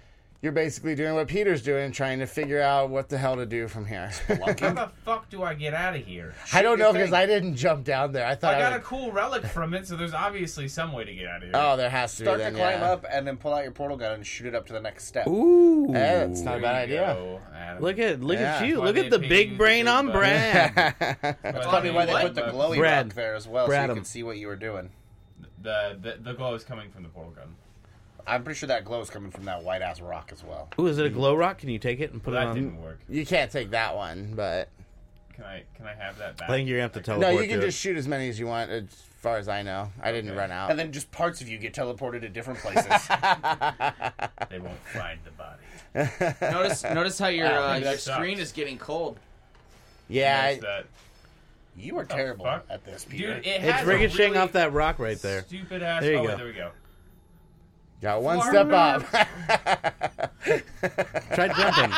you're basically doing what Peter's doing, trying to figure out what the hell to do from here. How the fuck do I get out of here? I don't know your because thing. I didn't jump down there. I thought I got would... a cool relic from it, so there's obviously some way to get out of here. Oh, there has to Start be to then, climb yeah. up and then pull out your portal gun and shoot it up to the next step. Ooh. That's not a There bad you idea. go, Adam. Look at Yeah. you. Why Look they at the pay big you brain the on big Brad. That's probably why they put the glowy Brad. rock there as well, Brad so you him. can see what you were doing. The glow is coming from the portal gun. I'm pretty sure that glow is coming from that white ass rock as well. Ooh, is it a glow rock? Can you take it and put Well, it that on? didn't work. You can't take that one, but Can I have that back? I think you're gonna have to no, teleport you can to just shoot as many as you want. As far as I know, I didn't Okay. run out. And then just parts of you get teleported to different places. They won't find the body. Notice how your maybe your that screen sucks. is getting cold. yeah, Notice that. You are terrible fuck? at this, Peter. Dude, it It's has ricocheting a really off that rock right there. Stupid ass. There you oh, go. wait, there we go. got one Far step north. up. Try jumping.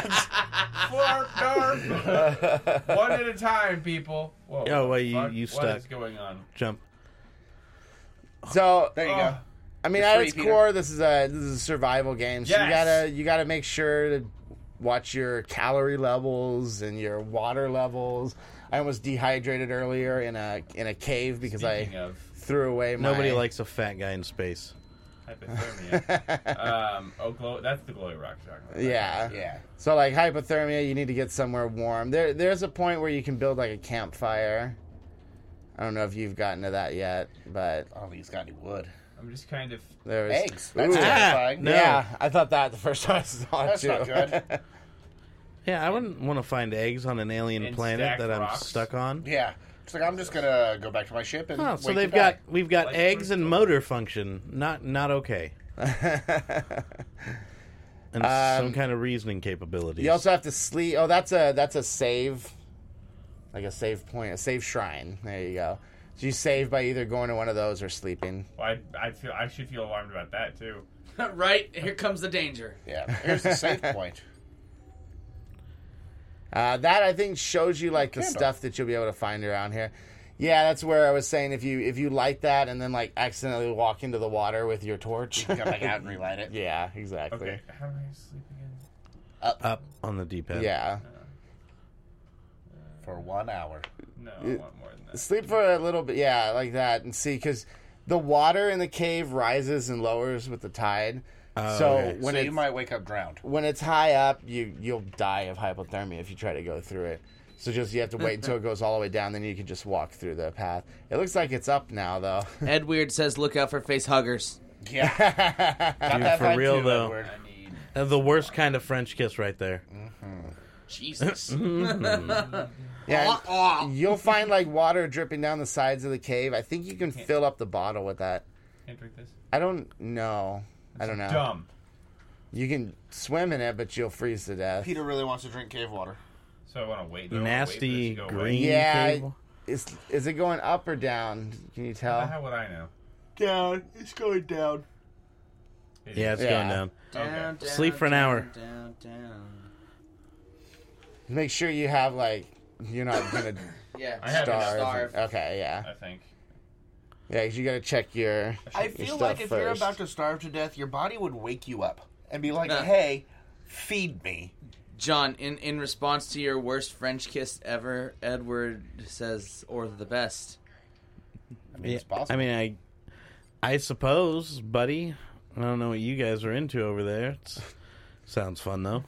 Far north. One at a time, people. Whoa, Oh, what well, the you- fuck? you What stuck. is going on? Jump. So There you Oh. go. I mean, You're at free, its Peter. core, this is a survival game. So Yes. you gotta make sure to watch your calorie levels and your water levels. I almost dehydrated earlier in a cave because Speaking I of threw away my. Nobody likes a fat guy in space. hypothermia. Glow. That's the glowy rock you're talking about. Yeah. Yeah. So like hypothermia, you need to get somewhere warm. There's a point where you can build like a campfire. I don't know if you've gotten to that yet, but I don't think he's got any wood. I'm just kind of. there's Eggs. That's Ooh. terrifying. No. Yeah, I thought that the first time I saw it That's too. not good. Yeah, I wouldn't want to find eggs on an alien And planet stacked that I'm rocks. stuck on. Yeah. It's like, I'm just going to go back to my ship and Oh, so wait they've to die. we've got Like eggs and Bristol. motor function. Not okay. And some kind of reasoning capabilities. You also have to sleep. Oh, that's a save, like a save point, a save shrine. There you go. So you save by either going to one of those or sleeping. Well, I should feel alarmed about that too. Right, here comes the danger. Yeah. Here's the save point. That I think shows you like the Candle. stuff that you'll be able to find around here. Yeah, that's where I was saying if you light that and then like accidentally walk into the water with your torch. Come back out and relight it. Yeah, exactly. Okay, how do I sleep again? up on the D-pad. Yeah. For 1 hour. No, I want more than that. Sleep for a little bit, yeah, like that, and see, because the water in the cave rises and lowers with the tide. So okay. when So it's you might wake up drowned. when it's high up, you'll die of hypothermia if you try to go through it. So just you have to wait until it goes all the way down, then you can just walk through the path. It looks like it's up now, though. Ed Weird says, "Look out for face huggers." Yeah. Got Dude, that for vibe real, too, though. Edward. I need. The worst kind of French kiss right there. Jesus. Yeah, and you'll find like water dripping down the sides of the cave. I think you can fill up the bottle with that. Can't drink this. I don't know. I don't know. Dumb. You can swim in it, but you'll freeze to death. Peter really wants to drink cave water. So I want to wait. Nasty Wait green Yeah, cable. is it going up or down? Can you tell? How would I know? Down. It's going down. It Yeah, is. it's going Yeah. down. Down, Okay. down, Sleep for an down, hour. Down, down. Make sure you have like you're not gonna Yeah, I have starve. starve. Okay, yeah, I think. yeah. 'Cause you gotta check your. I your feel stuff like if you're first. about to starve to death, your body would wake you up and be like, Nah. hey, feed me. John, in response to your worst French kiss ever, Edward says, "Or the best." I mean, it's Yeah, possible. I mean, I suppose, buddy. I don't know what you guys are into over there. Sounds fun though.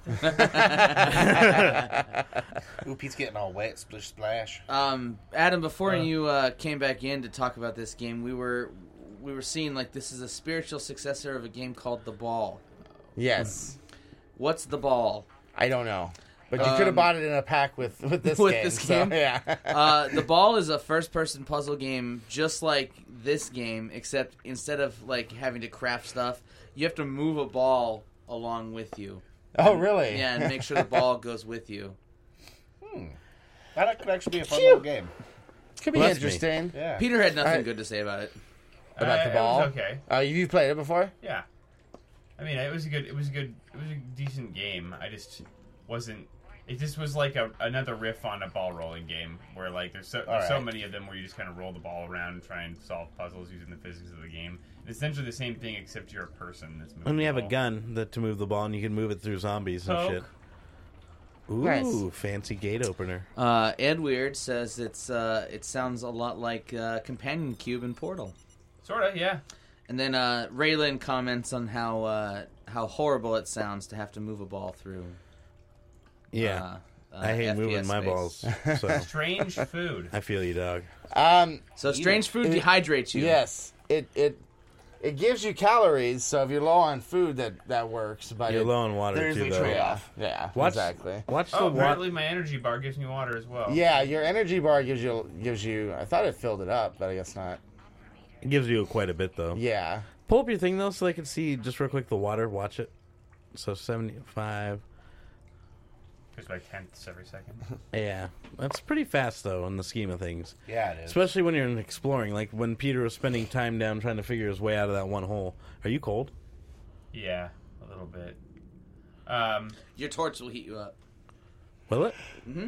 Ooh, Pete's getting all wet, splish splash. Adam, before you came back in to talk about this game, we were seeing like this is a spiritual successor of a game called The Ball. Yes, What's The Ball? I don't know, but you could have bought it in a pack with this With game. this so, game? yeah. The Ball is a first-person puzzle game, just like this game, except instead of like having to craft stuff, you have to move a ball along with you. Oh, really? Yeah, and make sure the ball goes with you. That could actually be a fun little game. Could be Bless me. interesting. Yeah. Peter had nothing Alright. good to say about it. About the It ball. was okay. Oh, you've played it before? Yeah. I mean, it was a decent game. I just wasn't It just was like another riff on a ball rolling game where like there's so right. many of them where you just kind of roll the ball around and try and solve puzzles using the physics of the game. It's essentially the same thing except you're a person that's moving. And we the have a ball. gun to move the ball, and you can move it through zombies and Poke. shit. Ooh, Nice. fancy gate opener. Ed Weird says it sounds a lot like Companion Cube in Portal. Sorta, yeah. And then Raylan comments on how horrible it sounds to have to move a ball through. Yeah. I hate FPS moving my space. balls. So Strange food. I feel you, dog. So strange food dehydrates you. Yes, it gives you calories. So if you're low on food, that works. But You're low on water, There's too, a though. trade-off. Yeah, Watch, exactly. Watch the Oh, water. apparently my energy bar gives me water as well. Yeah, your energy bar gives you. I thought it filled it up, but I guess not. It gives you quite a bit, though. Yeah. Pull up your thing, though, so they can see just real quick the water. Watch it. So 75. It's like tenths every second. Yeah. That's pretty fast, though, in the scheme of things. Yeah, it is. Especially when you're exploring. Like when Peter was spending time down trying to figure his way out of that one hole. Are you cold? Yeah, a little bit. Your torch will heat you up. Will it?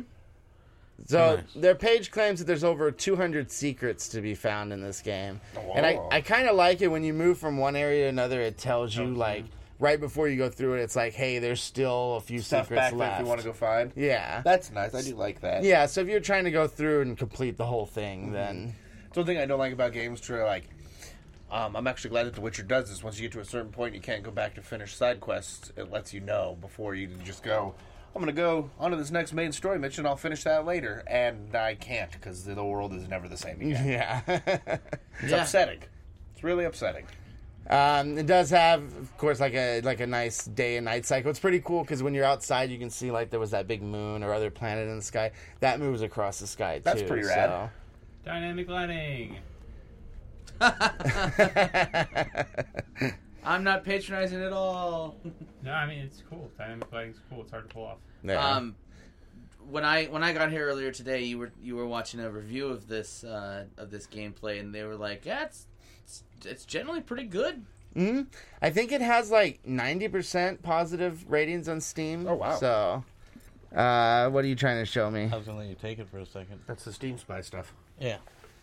So Nice. their page claims that there's over 200 secrets to be found in this game, and Whoa. I kind of like it when you move from one area to another. It tells you like right before you go through it. It's like, hey, there's still a few Stuff secrets back there left. if you want to go find. Yeah. That's nice. I do like that. Yeah, so if you're trying to go through and complete the whole thing, then It's one thing I don't like about games where, like, I'm actually glad that The Witcher does this. Once you get to a certain point, you can't go back to finish side quests. It lets you know before you just go, I'm going to go onto this next main story mission. I'll finish that later. And I can't because the world is never the same again. yeah. It's upsetting. It's really upsetting. It does have, of course, like a nice day and night cycle. It's pretty cool because when you're outside, you can see like there was that big moon or other planet in the sky that moves across the sky too. That's pretty rad. So. Dynamic lighting. I'm not patronizing at all. No, I mean it's cool. Dynamic lighting's cool. It's hard to pull off. Yeah. When I got here earlier today, you were watching a review of this gameplay, and they were like, yeah, it's generally pretty good. I think it has like 90% positive ratings on Steam. Oh, wow. So, what are you trying to show me? I was going to let you take it for a second. That's the Steam Spy stuff. Yeah.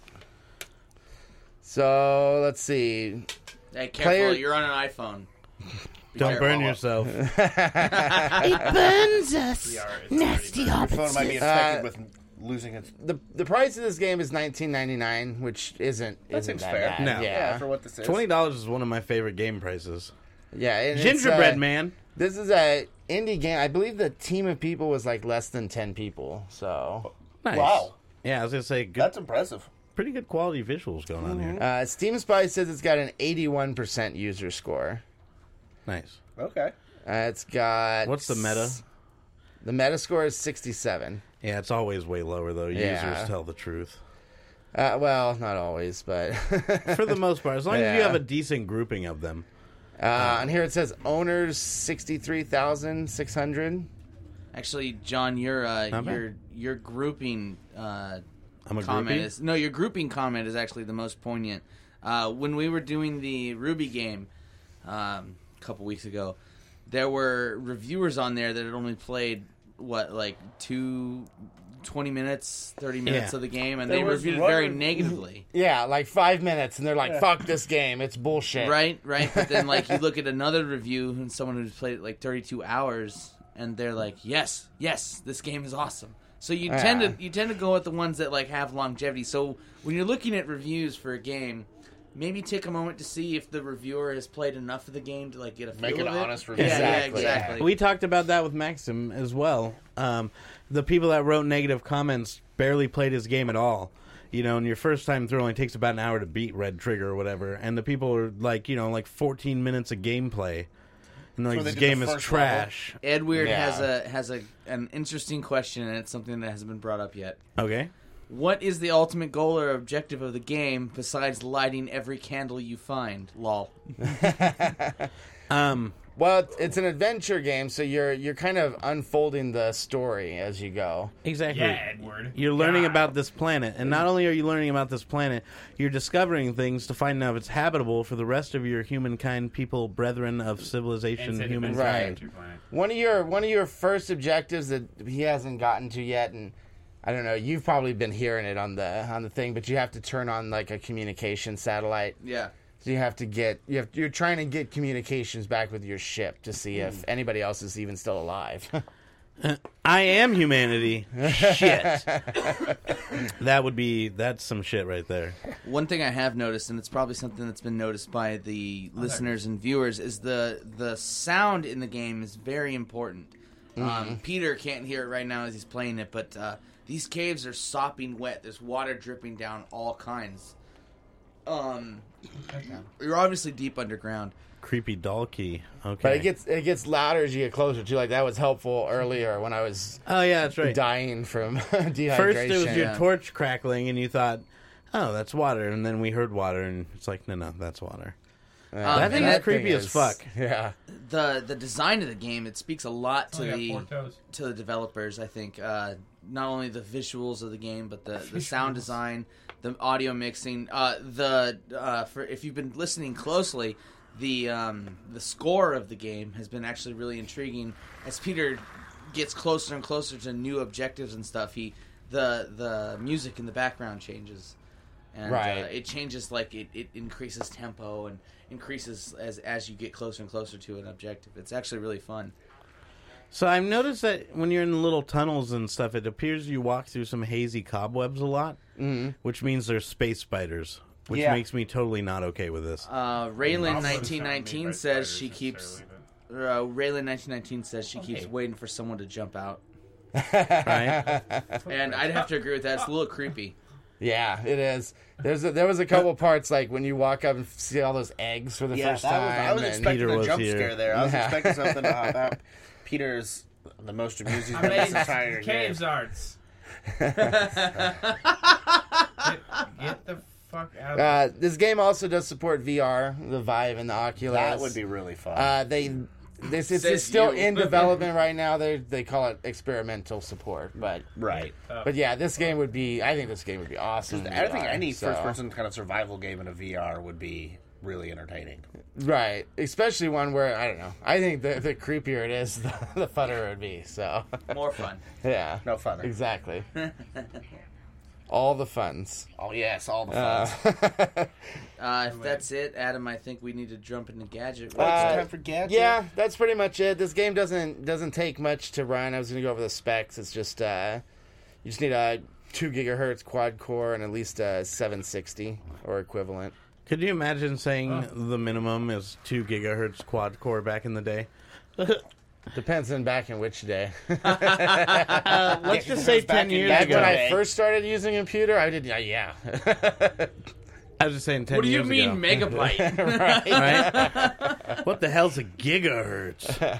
So let's see. Hey, careful! Player- You're on an iPhone. Be Don't careful. burn yourself. It burns us. Nasty Your phone might be hobbits. infected with losing its... The price of this game is $19.99, which isn't seems that fair. bad. No. Yeah, for what this is. $20 is one of my favorite game prices. yeah. And it's, Gingerbread Man. This is a indie game. I believe the team of people was like less than 10 people. So Nice. Wow. Yeah, I was going to say, good, That's impressive. pretty good quality visuals going on here. Steam Spy says it's got an 81% user score. Nice. Okay. It's got What's the meta? The meta score is 67. Yeah, it's always way lower, though. Yeah. Users tell the truth. Well, not always, but For the most part, as long as Yeah. you have a decent grouping of them. and here it says owners 63,600. Actually, John, your Not bad. your grouping I'm a comment groupie. your grouping comment is actually the most poignant. When we were doing the Ruby game a couple weeks ago, there were reviewers on there that had only played 20 minutes, 30 minutes Yeah. of the game, and There they was reviewed it one- very negatively. Yeah, like 5 minutes, and they're like, "Fuck this game, it's bullshit." Right. But then, like, you look at another review and someone who's played it like 32 hours, and they're like, "Yes, this game is awesome." So you tend to go with the ones that like have longevity. So when you're looking at reviews for a game, maybe take a moment to see if the reviewer has played enough of the game to like get a feel Make an of it. honest review. Exactly. Yeah, exactly. We talked about that with Maxim as well. The people that wrote negative comments barely played his game at all. You know, and your first time through only takes about an hour to beat Red Trigger or whatever. And the people are like, 14 minutes of gameplay. And they're like, So they this did the game is first trash. Ed Weird Yeah. has an interesting question, and it's something that hasn't been brought up yet. Okay. What is the ultimate goal or objective of the game besides lighting every candle you find? Lol. Well, it's an adventure game, so you're kind of unfolding the story as you go. Exactly. Yeah, Edward. You're learning God. about this planet, and not only are you learning about this planet, you're discovering things to find out if it's habitable for the rest of your humankind, people, brethren of civilization, And humankind. One of your first objectives that he hasn't gotten to yet, and I don't know, you've probably been hearing it on the thing, but you have to turn on like a communication satellite. Yeah. So you're trying to get communications back with your ship to see if anybody else is even still alive. I am humanity. Shit. That's some shit right there. One thing I have noticed, and it's probably something that's been noticed by the listeners and viewers, is the sound in the game is very important. Peter can't hear it right now as he's playing it, but these caves are sopping wet. There's water dripping down all kinds. You're obviously deep underground. Creepy doll key. Okay. But it gets louder as you get closer to. Like that was helpful earlier when I was Oh yeah, that's right. dying from dehydration. First it was your Yeah. torch crackling, and you thought, "Oh, that's water," and then we heard water, and it's like, "No, that's water." That thing is creepy as fuck. Yeah. The design of the game, it speaks a lot to Only got 4 toes. to the developers, I think. Not only the visuals of the game, but the sound design, the audio mixing. For if you've been listening closely, the score of the game has been actually really intriguing. As Peter gets closer and closer to new objectives and stuff, the music in the background changes. And Right. it changes, like it increases tempo and increases as you get closer and closer to an objective. It's actually really fun. So I've noticed that when you're in little tunnels and stuff, it appears you walk through some hazy cobwebs a lot, which means there's space spiders, which Yeah. makes me totally not okay with this. Raylan 1919 says she keeps. Raylan 1919 says she keeps waiting for someone to jump out, Right? and I'd have to agree with that. It's a little creepy. Yeah, it is. There was a couple parts like when you walk up and see all those eggs for the first time. I was and- expecting Peter a was jump here. scare there. I was Yeah. expecting something to hop out. Peter's the most amused he's been this Amazing entire game. caves arts. Get the fuck out of This game also does support VR, the Vive and the Oculus. That would be really fun. It's Says still you. in development right now. They call it experimental support, but right. yeah, this game would be. I think this game would be awesome. in I think VR, any so. first-person kind of survival game in a VR would be really entertaining. Right, especially one where I don't know. I think the creepier it is, the funner it would be. So More fun. yeah, No fun. exactly. All the funs. Oh yes, all the fun. If that's it, Adam, I think we need to jump into Gadget. time for Gadget. Yeah, that's pretty much it. This game doesn't take much to run. I was going to go over the specs. It's just you just need a 2 gigahertz quad core and at least a 760 or equivalent. Could you imagine saying the minimum is 2 gigahertz quad core back in the day? Depends on back in which day. Let's just say 10 years Back ago. when I first started using a computer, I did. Yeah. I was just saying 10 What do you years mean ago. megabyte? Right? What the hell's a gigahertz?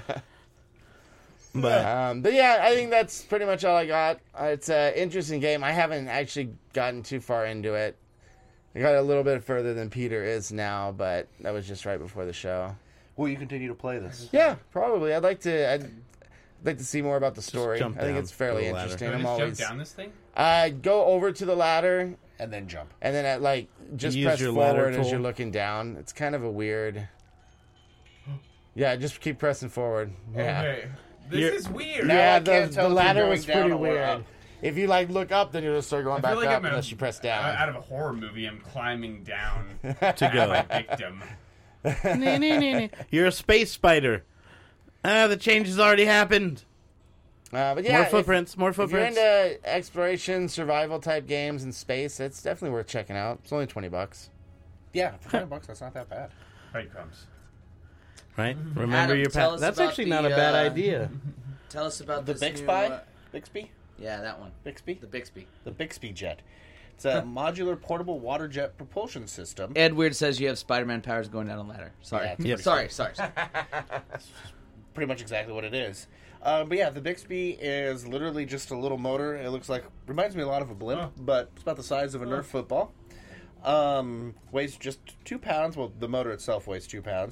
But yeah, I think that's pretty much all I got. It's an interesting game. I haven't actually gotten too far into it. I got a little bit further than Peter is now, but that was just right before the show. Will you continue to play this? Yeah, probably. I'd like to see more about the story. I jump think down it's fairly the ladder. interesting. Do I I'm just always jump down this thing? go over to the ladder And then jump. and then just Use press your ladder forward as tool. you're looking down. It's kind of a weird. Yeah, just keep pressing forward. Yeah, Okay. This You're- is weird. Now yeah. I can't The tell if you're ladder going was down pretty or weird. up. If you look up, then you'll just start going I back feel like up I'm unless you press down. out of a horror movie. I'm climbing down To go. my victim. You're a space spider. The change has already happened. But yeah, More footprints. More If you're footprints. into exploration, survival type games in space, it's definitely worth checking out. It's only $20. Yeah, for $20, that's not that bad. Breadcrumbs. Right? Remember Adam, your tell past. us That's about actually the, not a bad idea. Tell us about The this Bixby? new, Bixby? yeah, that one. Bixby? The Bixby. The Bixby jet. It's a modular portable water jet propulsion system. Ed Weird says you have Spider-Man powers going down a ladder. Sorry. Yeah, it's Yep. pretty Sorry. pretty much exactly what it is. But yeah, the Bixby is literally just a little motor. It reminds me a lot of a blimp, but it's about the size of a Nerf football. Weighs just 2 pounds. Well, the motor itself weighs 2 pounds.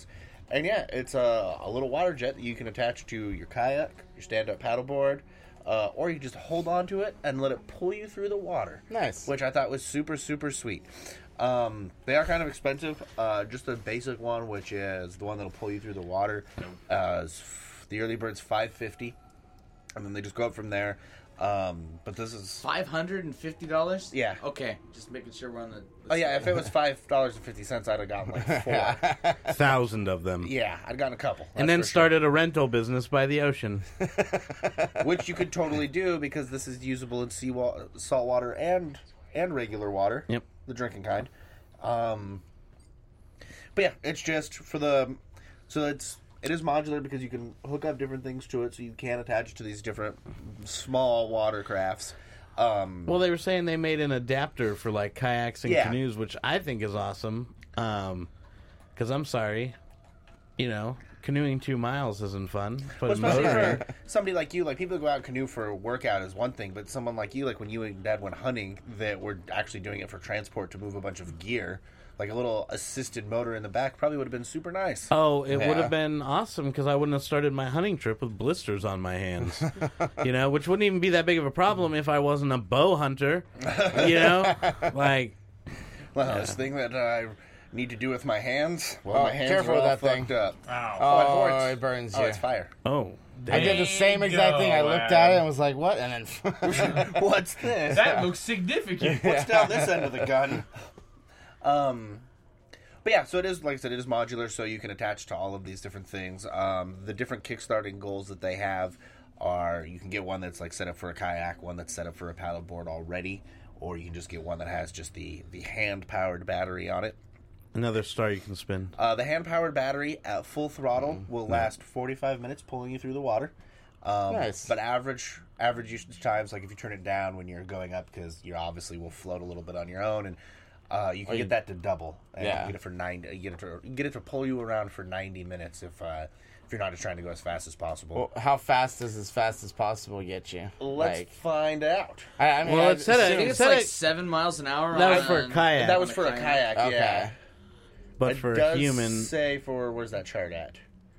And yeah, it's a little water jet that you can attach to your kayak, your stand-up paddleboard, or you can just hold on to it and let it pull you through the water. Nice. Which I thought was super, super sweet. They are kind of expensive. Just the basic one, which is the one that'll pull you through the water, the early bird's $550, and then they just go up from there. But this is $550. Yeah. Okay, just making sure we're on the. Oh yeah, if it was $5.50, I'd have gotten like 4. 1,000 of them. Yeah, I'd gotten a couple. And then started a rental business by the ocean. Which you could totally do because this is usable in salt water and regular water. Yep. The drinking kind. But yeah, it's just for the. So it is modular because you can hook up different things to it, so you can attach it to these different small watercrafts. Well, they were saying they made an adapter for like kayaks and Yeah. canoes, which I think is awesome. Because I'm sorry, canoeing 2 miles isn't fun. But Especially for somebody like you, like people who go out and canoe for a workout is one thing, but someone like you, like when you and Dad went hunting, that were actually doing it for transport to move a bunch of gear, like a little assisted motor in the back probably would have been super nice. Oh, it would Yeah. have been awesome because I wouldn't have started my hunting trip with blisters on my hands. Which wouldn't even be that big of a problem if I wasn't a bow hunter. Like, Well, this thing that I need to do with my hands, well, Oh, my hands careful are all with that thing. fucked up. Ow. Oh, it burns you. Oh, it's fire. oh, I did the same exact thing. I looked at it and was like, "What?" And then What's this? That looks significant. What's down this end of the gun? But yeah, so it is, like I said, it is modular, so you can attach to all of these different things. The different kickstarting goals that they have are you can get one that's like set up for a kayak, one that's set up for a paddleboard already, or you can just get one that has just the hand-powered battery on it. another star you can spin. The hand-powered battery at full throttle will last 45 minutes pulling you through the water. Nice. But average usage times, like if you turn it down when you're going up, because you obviously will float a little bit on your own, and you can get that to double. And Yeah. you get it for 90. You get it to pull you around for 90 minutes if you're not just trying to go as fast as possible. well, how fast does as fast as possible get you? Let's find out. I mean, Well, I it said I it- think it's said like it- 7 miles an hour. That was for on- a kayak. That was on for a kayak, Okay. yeah. But It for a does human, say for where's that chart at?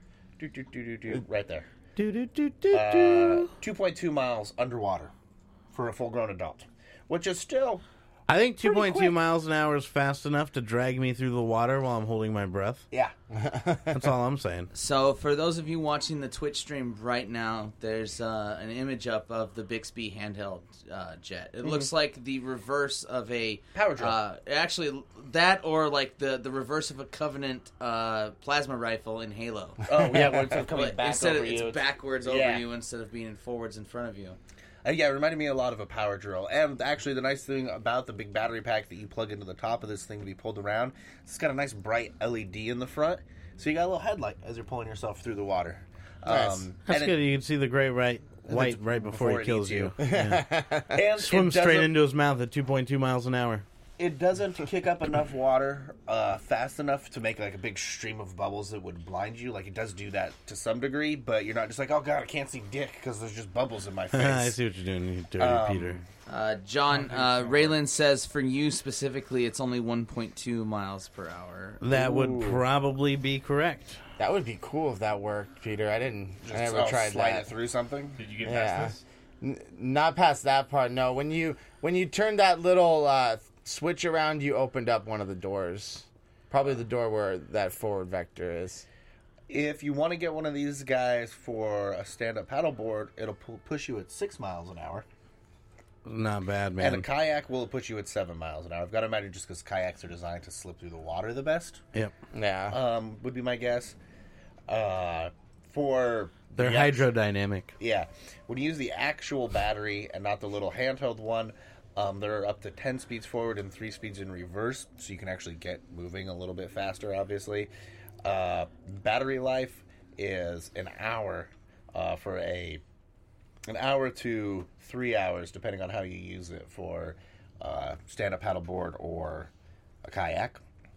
Right there. do, do, do, do, do. 2.2 miles underwater for a full-grown adult, which is still I think pretty 2.2 quick. miles an hour is fast enough to drag me through the water while I'm holding my breath. yeah. That's all I'm saying. So, for those of you watching the Twitch stream right now, there's an image up of the Bixby handheld jet. It looks like the reverse of a Power drill. actually, that or like the reverse of a Covenant plasma rifle in Halo. Oh yeah, when it's coming But back instead over of you. it's backwards Yeah. over you instead of being forwards in front of you. Yeah, it reminded me a lot of a power drill. And actually, the nice thing about the big battery pack that you plug into the top of this thing to be pulled around, it's got a nice bright LED in the front, so you got a little headlight as you're pulling yourself through the water. Nice. That's and good. You can see the great white right before before he it kills eats you. you. Yeah. And Swim it straight doesn't- into his mouth at 2.2 miles an hour. It doesn't kick up enough water fast enough to make like a big stream of bubbles that would blind you. Like it does do that to some degree, but you're not just like, oh god, I can't see dick because there's just bubbles in my face. I see what you're doing, you dirty Peter. John, Raylan says for you specifically, it's only 1.2 miles per hour. That would probably be correct. that would be cool if that worked, Peter. I never tried slide that. it through something. Did you get Yeah. past this? Not past that part. No, when you turned that little switch around, you opened up one of the doors. Probably the door where that forward vector is. If you want to get one of these guys for a stand-up paddleboard, it'll push you at 6 miles an hour. Not bad, And a man. kayak will put you at 7 miles an hour. I've got to imagine just because kayaks are designed to slip through the water the best, Yep. Yeah. would be my guess. For They're the hydrodynamic. Yeah. When you use the actual battery and not the little handheld one, there are up to 10 speeds forward and 3 speeds in reverse, so you can actually get moving a little bit faster, obviously. Battery life is an hour for an hour to 3 hours, depending on how you use it for stand-up paddleboard or a kayak.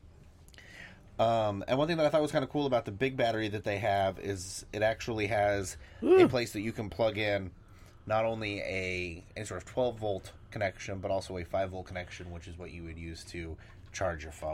And one thing that I thought was kind of cool about the big battery that they have is it actually has a place that you can plug in not only any sort of 12-volt connection, but also a 5-volt connection, which is what you would use to charge your phone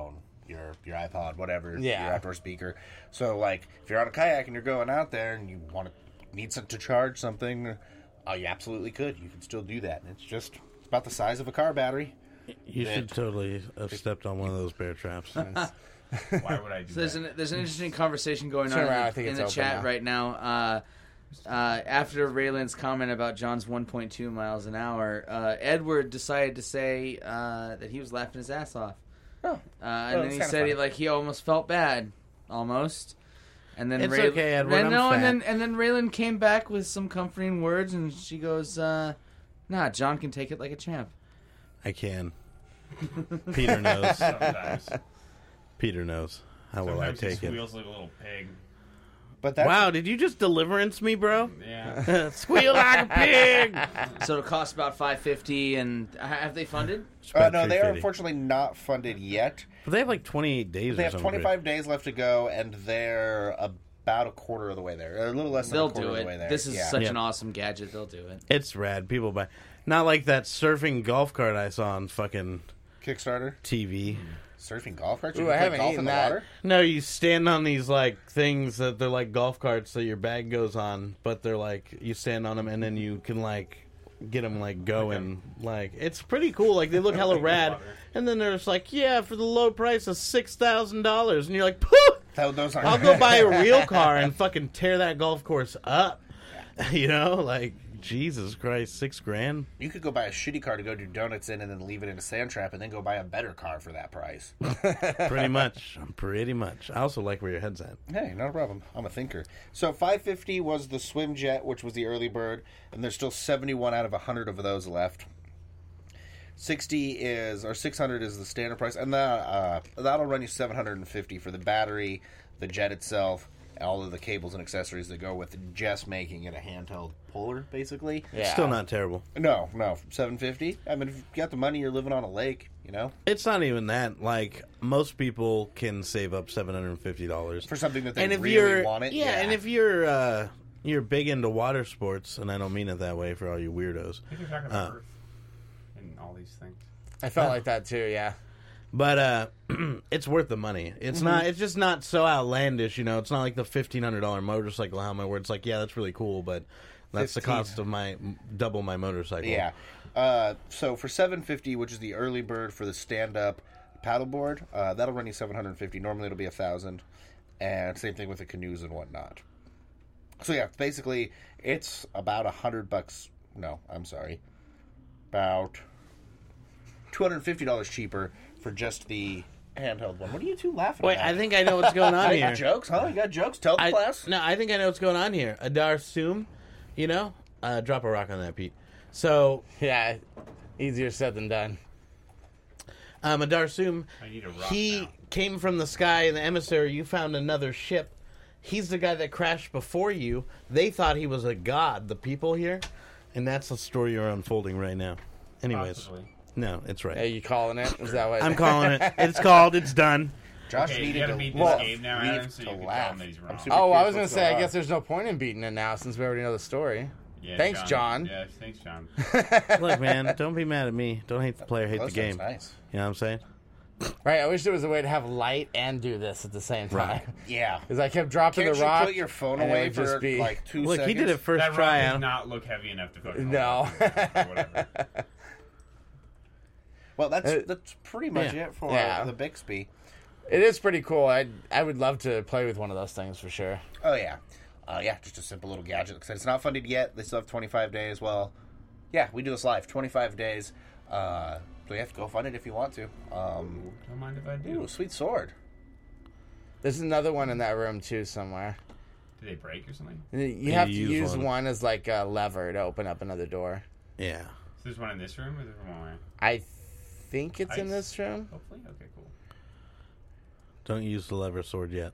your iPod, whatever, Yeah. your outdoor speaker. So, like, if you're on a kayak and you're going out there and you need to charge something, you absolutely could. You can still do that. And it's about the size of a car battery. You should totally have stepped on one of those bear traps. Why would I do So that? there's an interesting conversation going Turn on around, I think in it's the open chat now. right now. After Raylan's comment about John's 1.2 miles an hour, Edward decided to say that he was laughing his ass off. Oh. And then it's he kinda said funny. he almost felt bad, almost. And then It's okay, Edward, I'm fat. and then Raylan came back with some comforting words, and she goes, "Nah, John can take it like a champ." I can. Peter knows. Sometimes. Peter knows. How will I Sometimes he take it? squeals like a little pig. But that's Wow, did you just deliverance me, bro? Yeah. Squeal like a pig! So it'll cost about $550, and have they funded? no, they are $350. unfortunately not funded yet. But they have like 28 days They or have something. 25 days left to go, and they're about a quarter of the way there. A little less than They'll a quarter do of the way it. there. This is Yeah. such Yeah. an awesome gadget. They'll do it. It's rad. People buy. Not like that surfing golf cart I saw on fucking Kickstarter. TV. Surfing golf carts? Ooh, You can I play haven't golf eaten in the that. water? No, you stand on these like things that they're like golf carts that your bag goes on, but they're like you stand on them and then you can like get them like going. Like it's pretty cool. Like they look hella rad. And then there's like, yeah, for the low price of $6,000, and you're like, pooh! Those aren't I'll go buy a real car and fucking tear that golf course up. You know, like Jesus Christ, $6,000. You could go buy a shitty car to go do donuts in and then leave it in a sand trap and then go buy a better car for that price. Pretty much. I also like where your head's at. Hey, not a problem. I'm a thinker. So $550 was the swim jet, which was the early bird, and there's still 71 out of 100 of those left. 600 is the standard price, and that'll run you $750 for the battery, the jet itself, and all of the cables and accessories that go with just making it a handheld puller, basically. Yeah. Still not terrible. No, $750. I mean, if you've got the money, you're living on a lake, you know, It's not even that. Like most people can save up $750 for something that they and if really you're want it. and if you're big into water sports, and I don't mean it that way for all you weirdos, I think you're talking about Earth and all these things. I felt like that too, yeah. but it's worth the money. It's not. It's just not so outlandish. You know, it's not like the $1,500 motorcycle helmet where it's like, yeah, that's really cool, but that's the 15. cost of double my motorcycle. Yeah. So for $750, which is the early bird for the stand-up paddleboard, that'll run you $750. Normally it'll be $1,000, and same thing with the canoes and whatnot. So yeah, basically it's about $100. No, I'm sorry, about $250 cheaper for just the handheld one. What are you two laughing Wait, about? I think I know what's going on You here. got jokes, huh? You got jokes? Tell the class. No, I think I know what's going on here. Adar Soom, you know, drop a rock on that, Pete. So Yeah, easier said than done. Adar Soom, I need a rock he now. came from the sky in the emissary. You found another ship. He's the guy that crashed before you. They thought he was a god, the people here, and that's the story you're unfolding right now. Anyways, Possibly. no, it's right. Are you calling it? Is that what? I'm calling it. It's called. It's done. Josh Okay, you needed gotta to beat this well, game now, leave Adam, so you to can tell laugh. him that he's wrong. I'm super Oh, I curious was gonna what's say. I going guess on. there's no point in beating it now since we already know the story. Yeah, Thanks, John. Yeah, thanks, John. Look, man, don't be mad at me. Don't hate the player, hate the Close, game. that's nice. You know what I'm saying? Right. I wish there was a way to have light and do this at the same time. Right. Yeah. Because I kept dropping Can't the you rock. put your phone and it away would just for be- like 2 Look, seconds? he did it first That try rock out. does not look heavy enough to fucking No. whatever. Well, that's pretty much Yeah. it for Yeah. the Bixby. It is pretty cool. I would love to play with one of those things for sure. Oh yeah, just a simple little gadget. Like I said, it's not funded yet. They still have 25 days. Well, yeah, we do this live. 25 days. So you have to go fund it if you want to. Don't mind if I do. Ooh, sweet sword. There's another one in that room too somewhere. Do they break or something? You have to use use one. one as like a lever to open up another door. Yeah. So there's one in this room or is there one more? I think it's in Ice. this room. Hopefully? Okay, cool. Don't use the lever sword yet.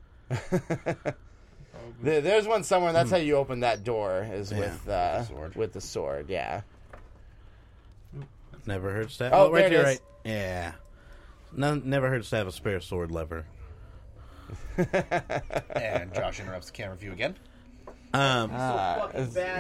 There's one somewhere. That's how you open that door. Is Yeah, with the sword. Yeah. Never hurts to have. Oh, right there it to your is. right. Yeah. Never hurts to have a spare sword lever. And Josh interrupts the camera view again.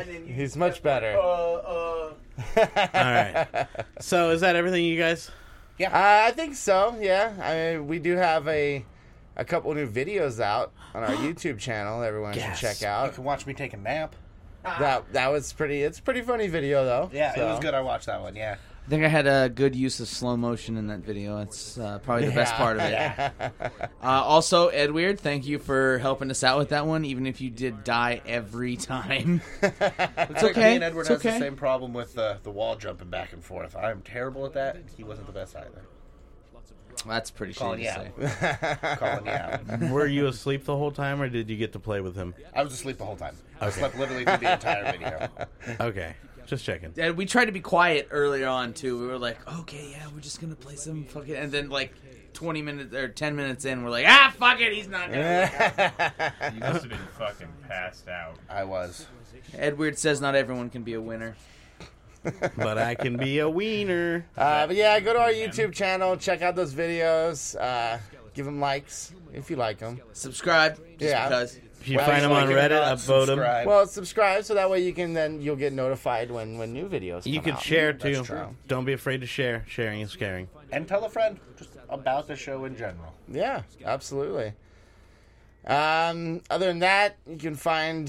He's much better. All right. So is that everything, you guys? Yeah. I think so. Yeah, I mean, we do have a couple new videos out on our YouTube channel. Everyone Yes. should check You out. can watch me take a nap. That was pretty. It's a pretty funny video though. Yeah, so. it was good. I watched that one. Yeah. I think I had a good use of slow motion in that video. It's probably the best part of it. Also, Ed Weird, thank you for helping us out with that one, even if you did die every time. It's like okay. me and Edward It's has okay. the same problem with the wall jumping back and forth. I'm terrible at that. He wasn't the best either. That's pretty Calling shitty you to say. out. Calling you out. Were you asleep the whole time, or did you get to play with him? I was asleep the whole time. I slept literally through the entire video. Okay, just checking. And we tried to be quiet earlier on too. We were like, okay, yeah, we're just gonna play some fucking, and then like 20 minutes or 10 minutes in, we're like, fuck it, he's not gonna. You must have been fucking passed out. I was. Ed Weird says not everyone can be a winner. But I can be a wiener. But yeah, go to our YouTube channel, check out those videos, give them likes if you like them. Subscribe, just Yeah. because. If you Well, find them on Like it or Reddit, not, upvote them. subscribe. Well, subscribe so that way you'll get notified when new videos come You can out. share too. That's true. Don't be afraid to share. Sharing is caring. And tell a friend just about the show in general. Yeah, absolutely. Other than that, you can find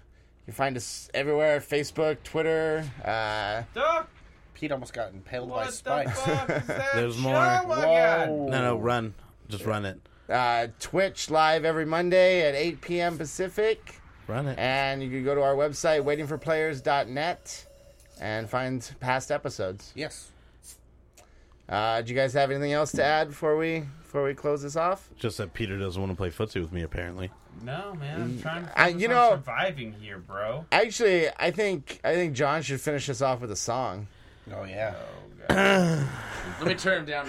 us everywhere: Facebook, Twitter. Duh! Pete almost got impaled by What the spikes. fuck is that? There's show more. again? No, run. Just run it. Twitch live every Monday at 8 p.m. Pacific. Run it. And you can go to our website, waitingforplayers.net, and find past episodes. Yes. Do you guys have anything else to add before we close this off? Just that Peter doesn't want to play footsie with me, apparently. No, man, I'm trying to I- focus you on know- surviving here, bro. Actually, I think John should finish us off with a song. Oh, yeah. Oh, God. Let me turn him down.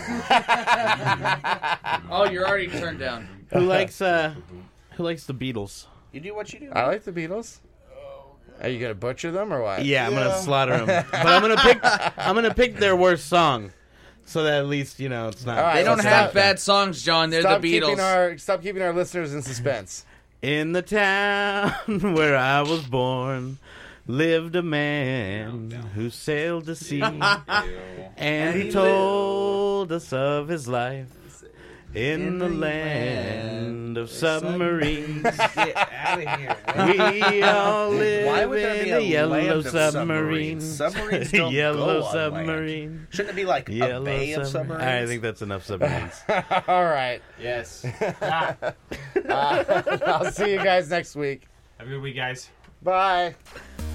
Oh, you're already turned down. Who likes the Beatles? You do what you do. I like the Beatles. Are you gonna butcher them or what? Yeah, I'm gonna slaughter them. But I'm gonna pick their worst song, so that at least it's not. All right, They don't let's have stop. bad songs, John. They're the Beatles. Stop keeping our listeners in suspense. In the town where I was born lived a man who sailed the sea, and he told us of his life in the land of submarines. Get out of here. We all live Why would there be in a a yellow land of submarine. submarines? Submarines don't Yellow go on submarine. land. Shouldn't it be like a bay of submarines? I think that's enough submarines. All right. Yes. I'll see you guys next week. Have a good week, guys. Bye.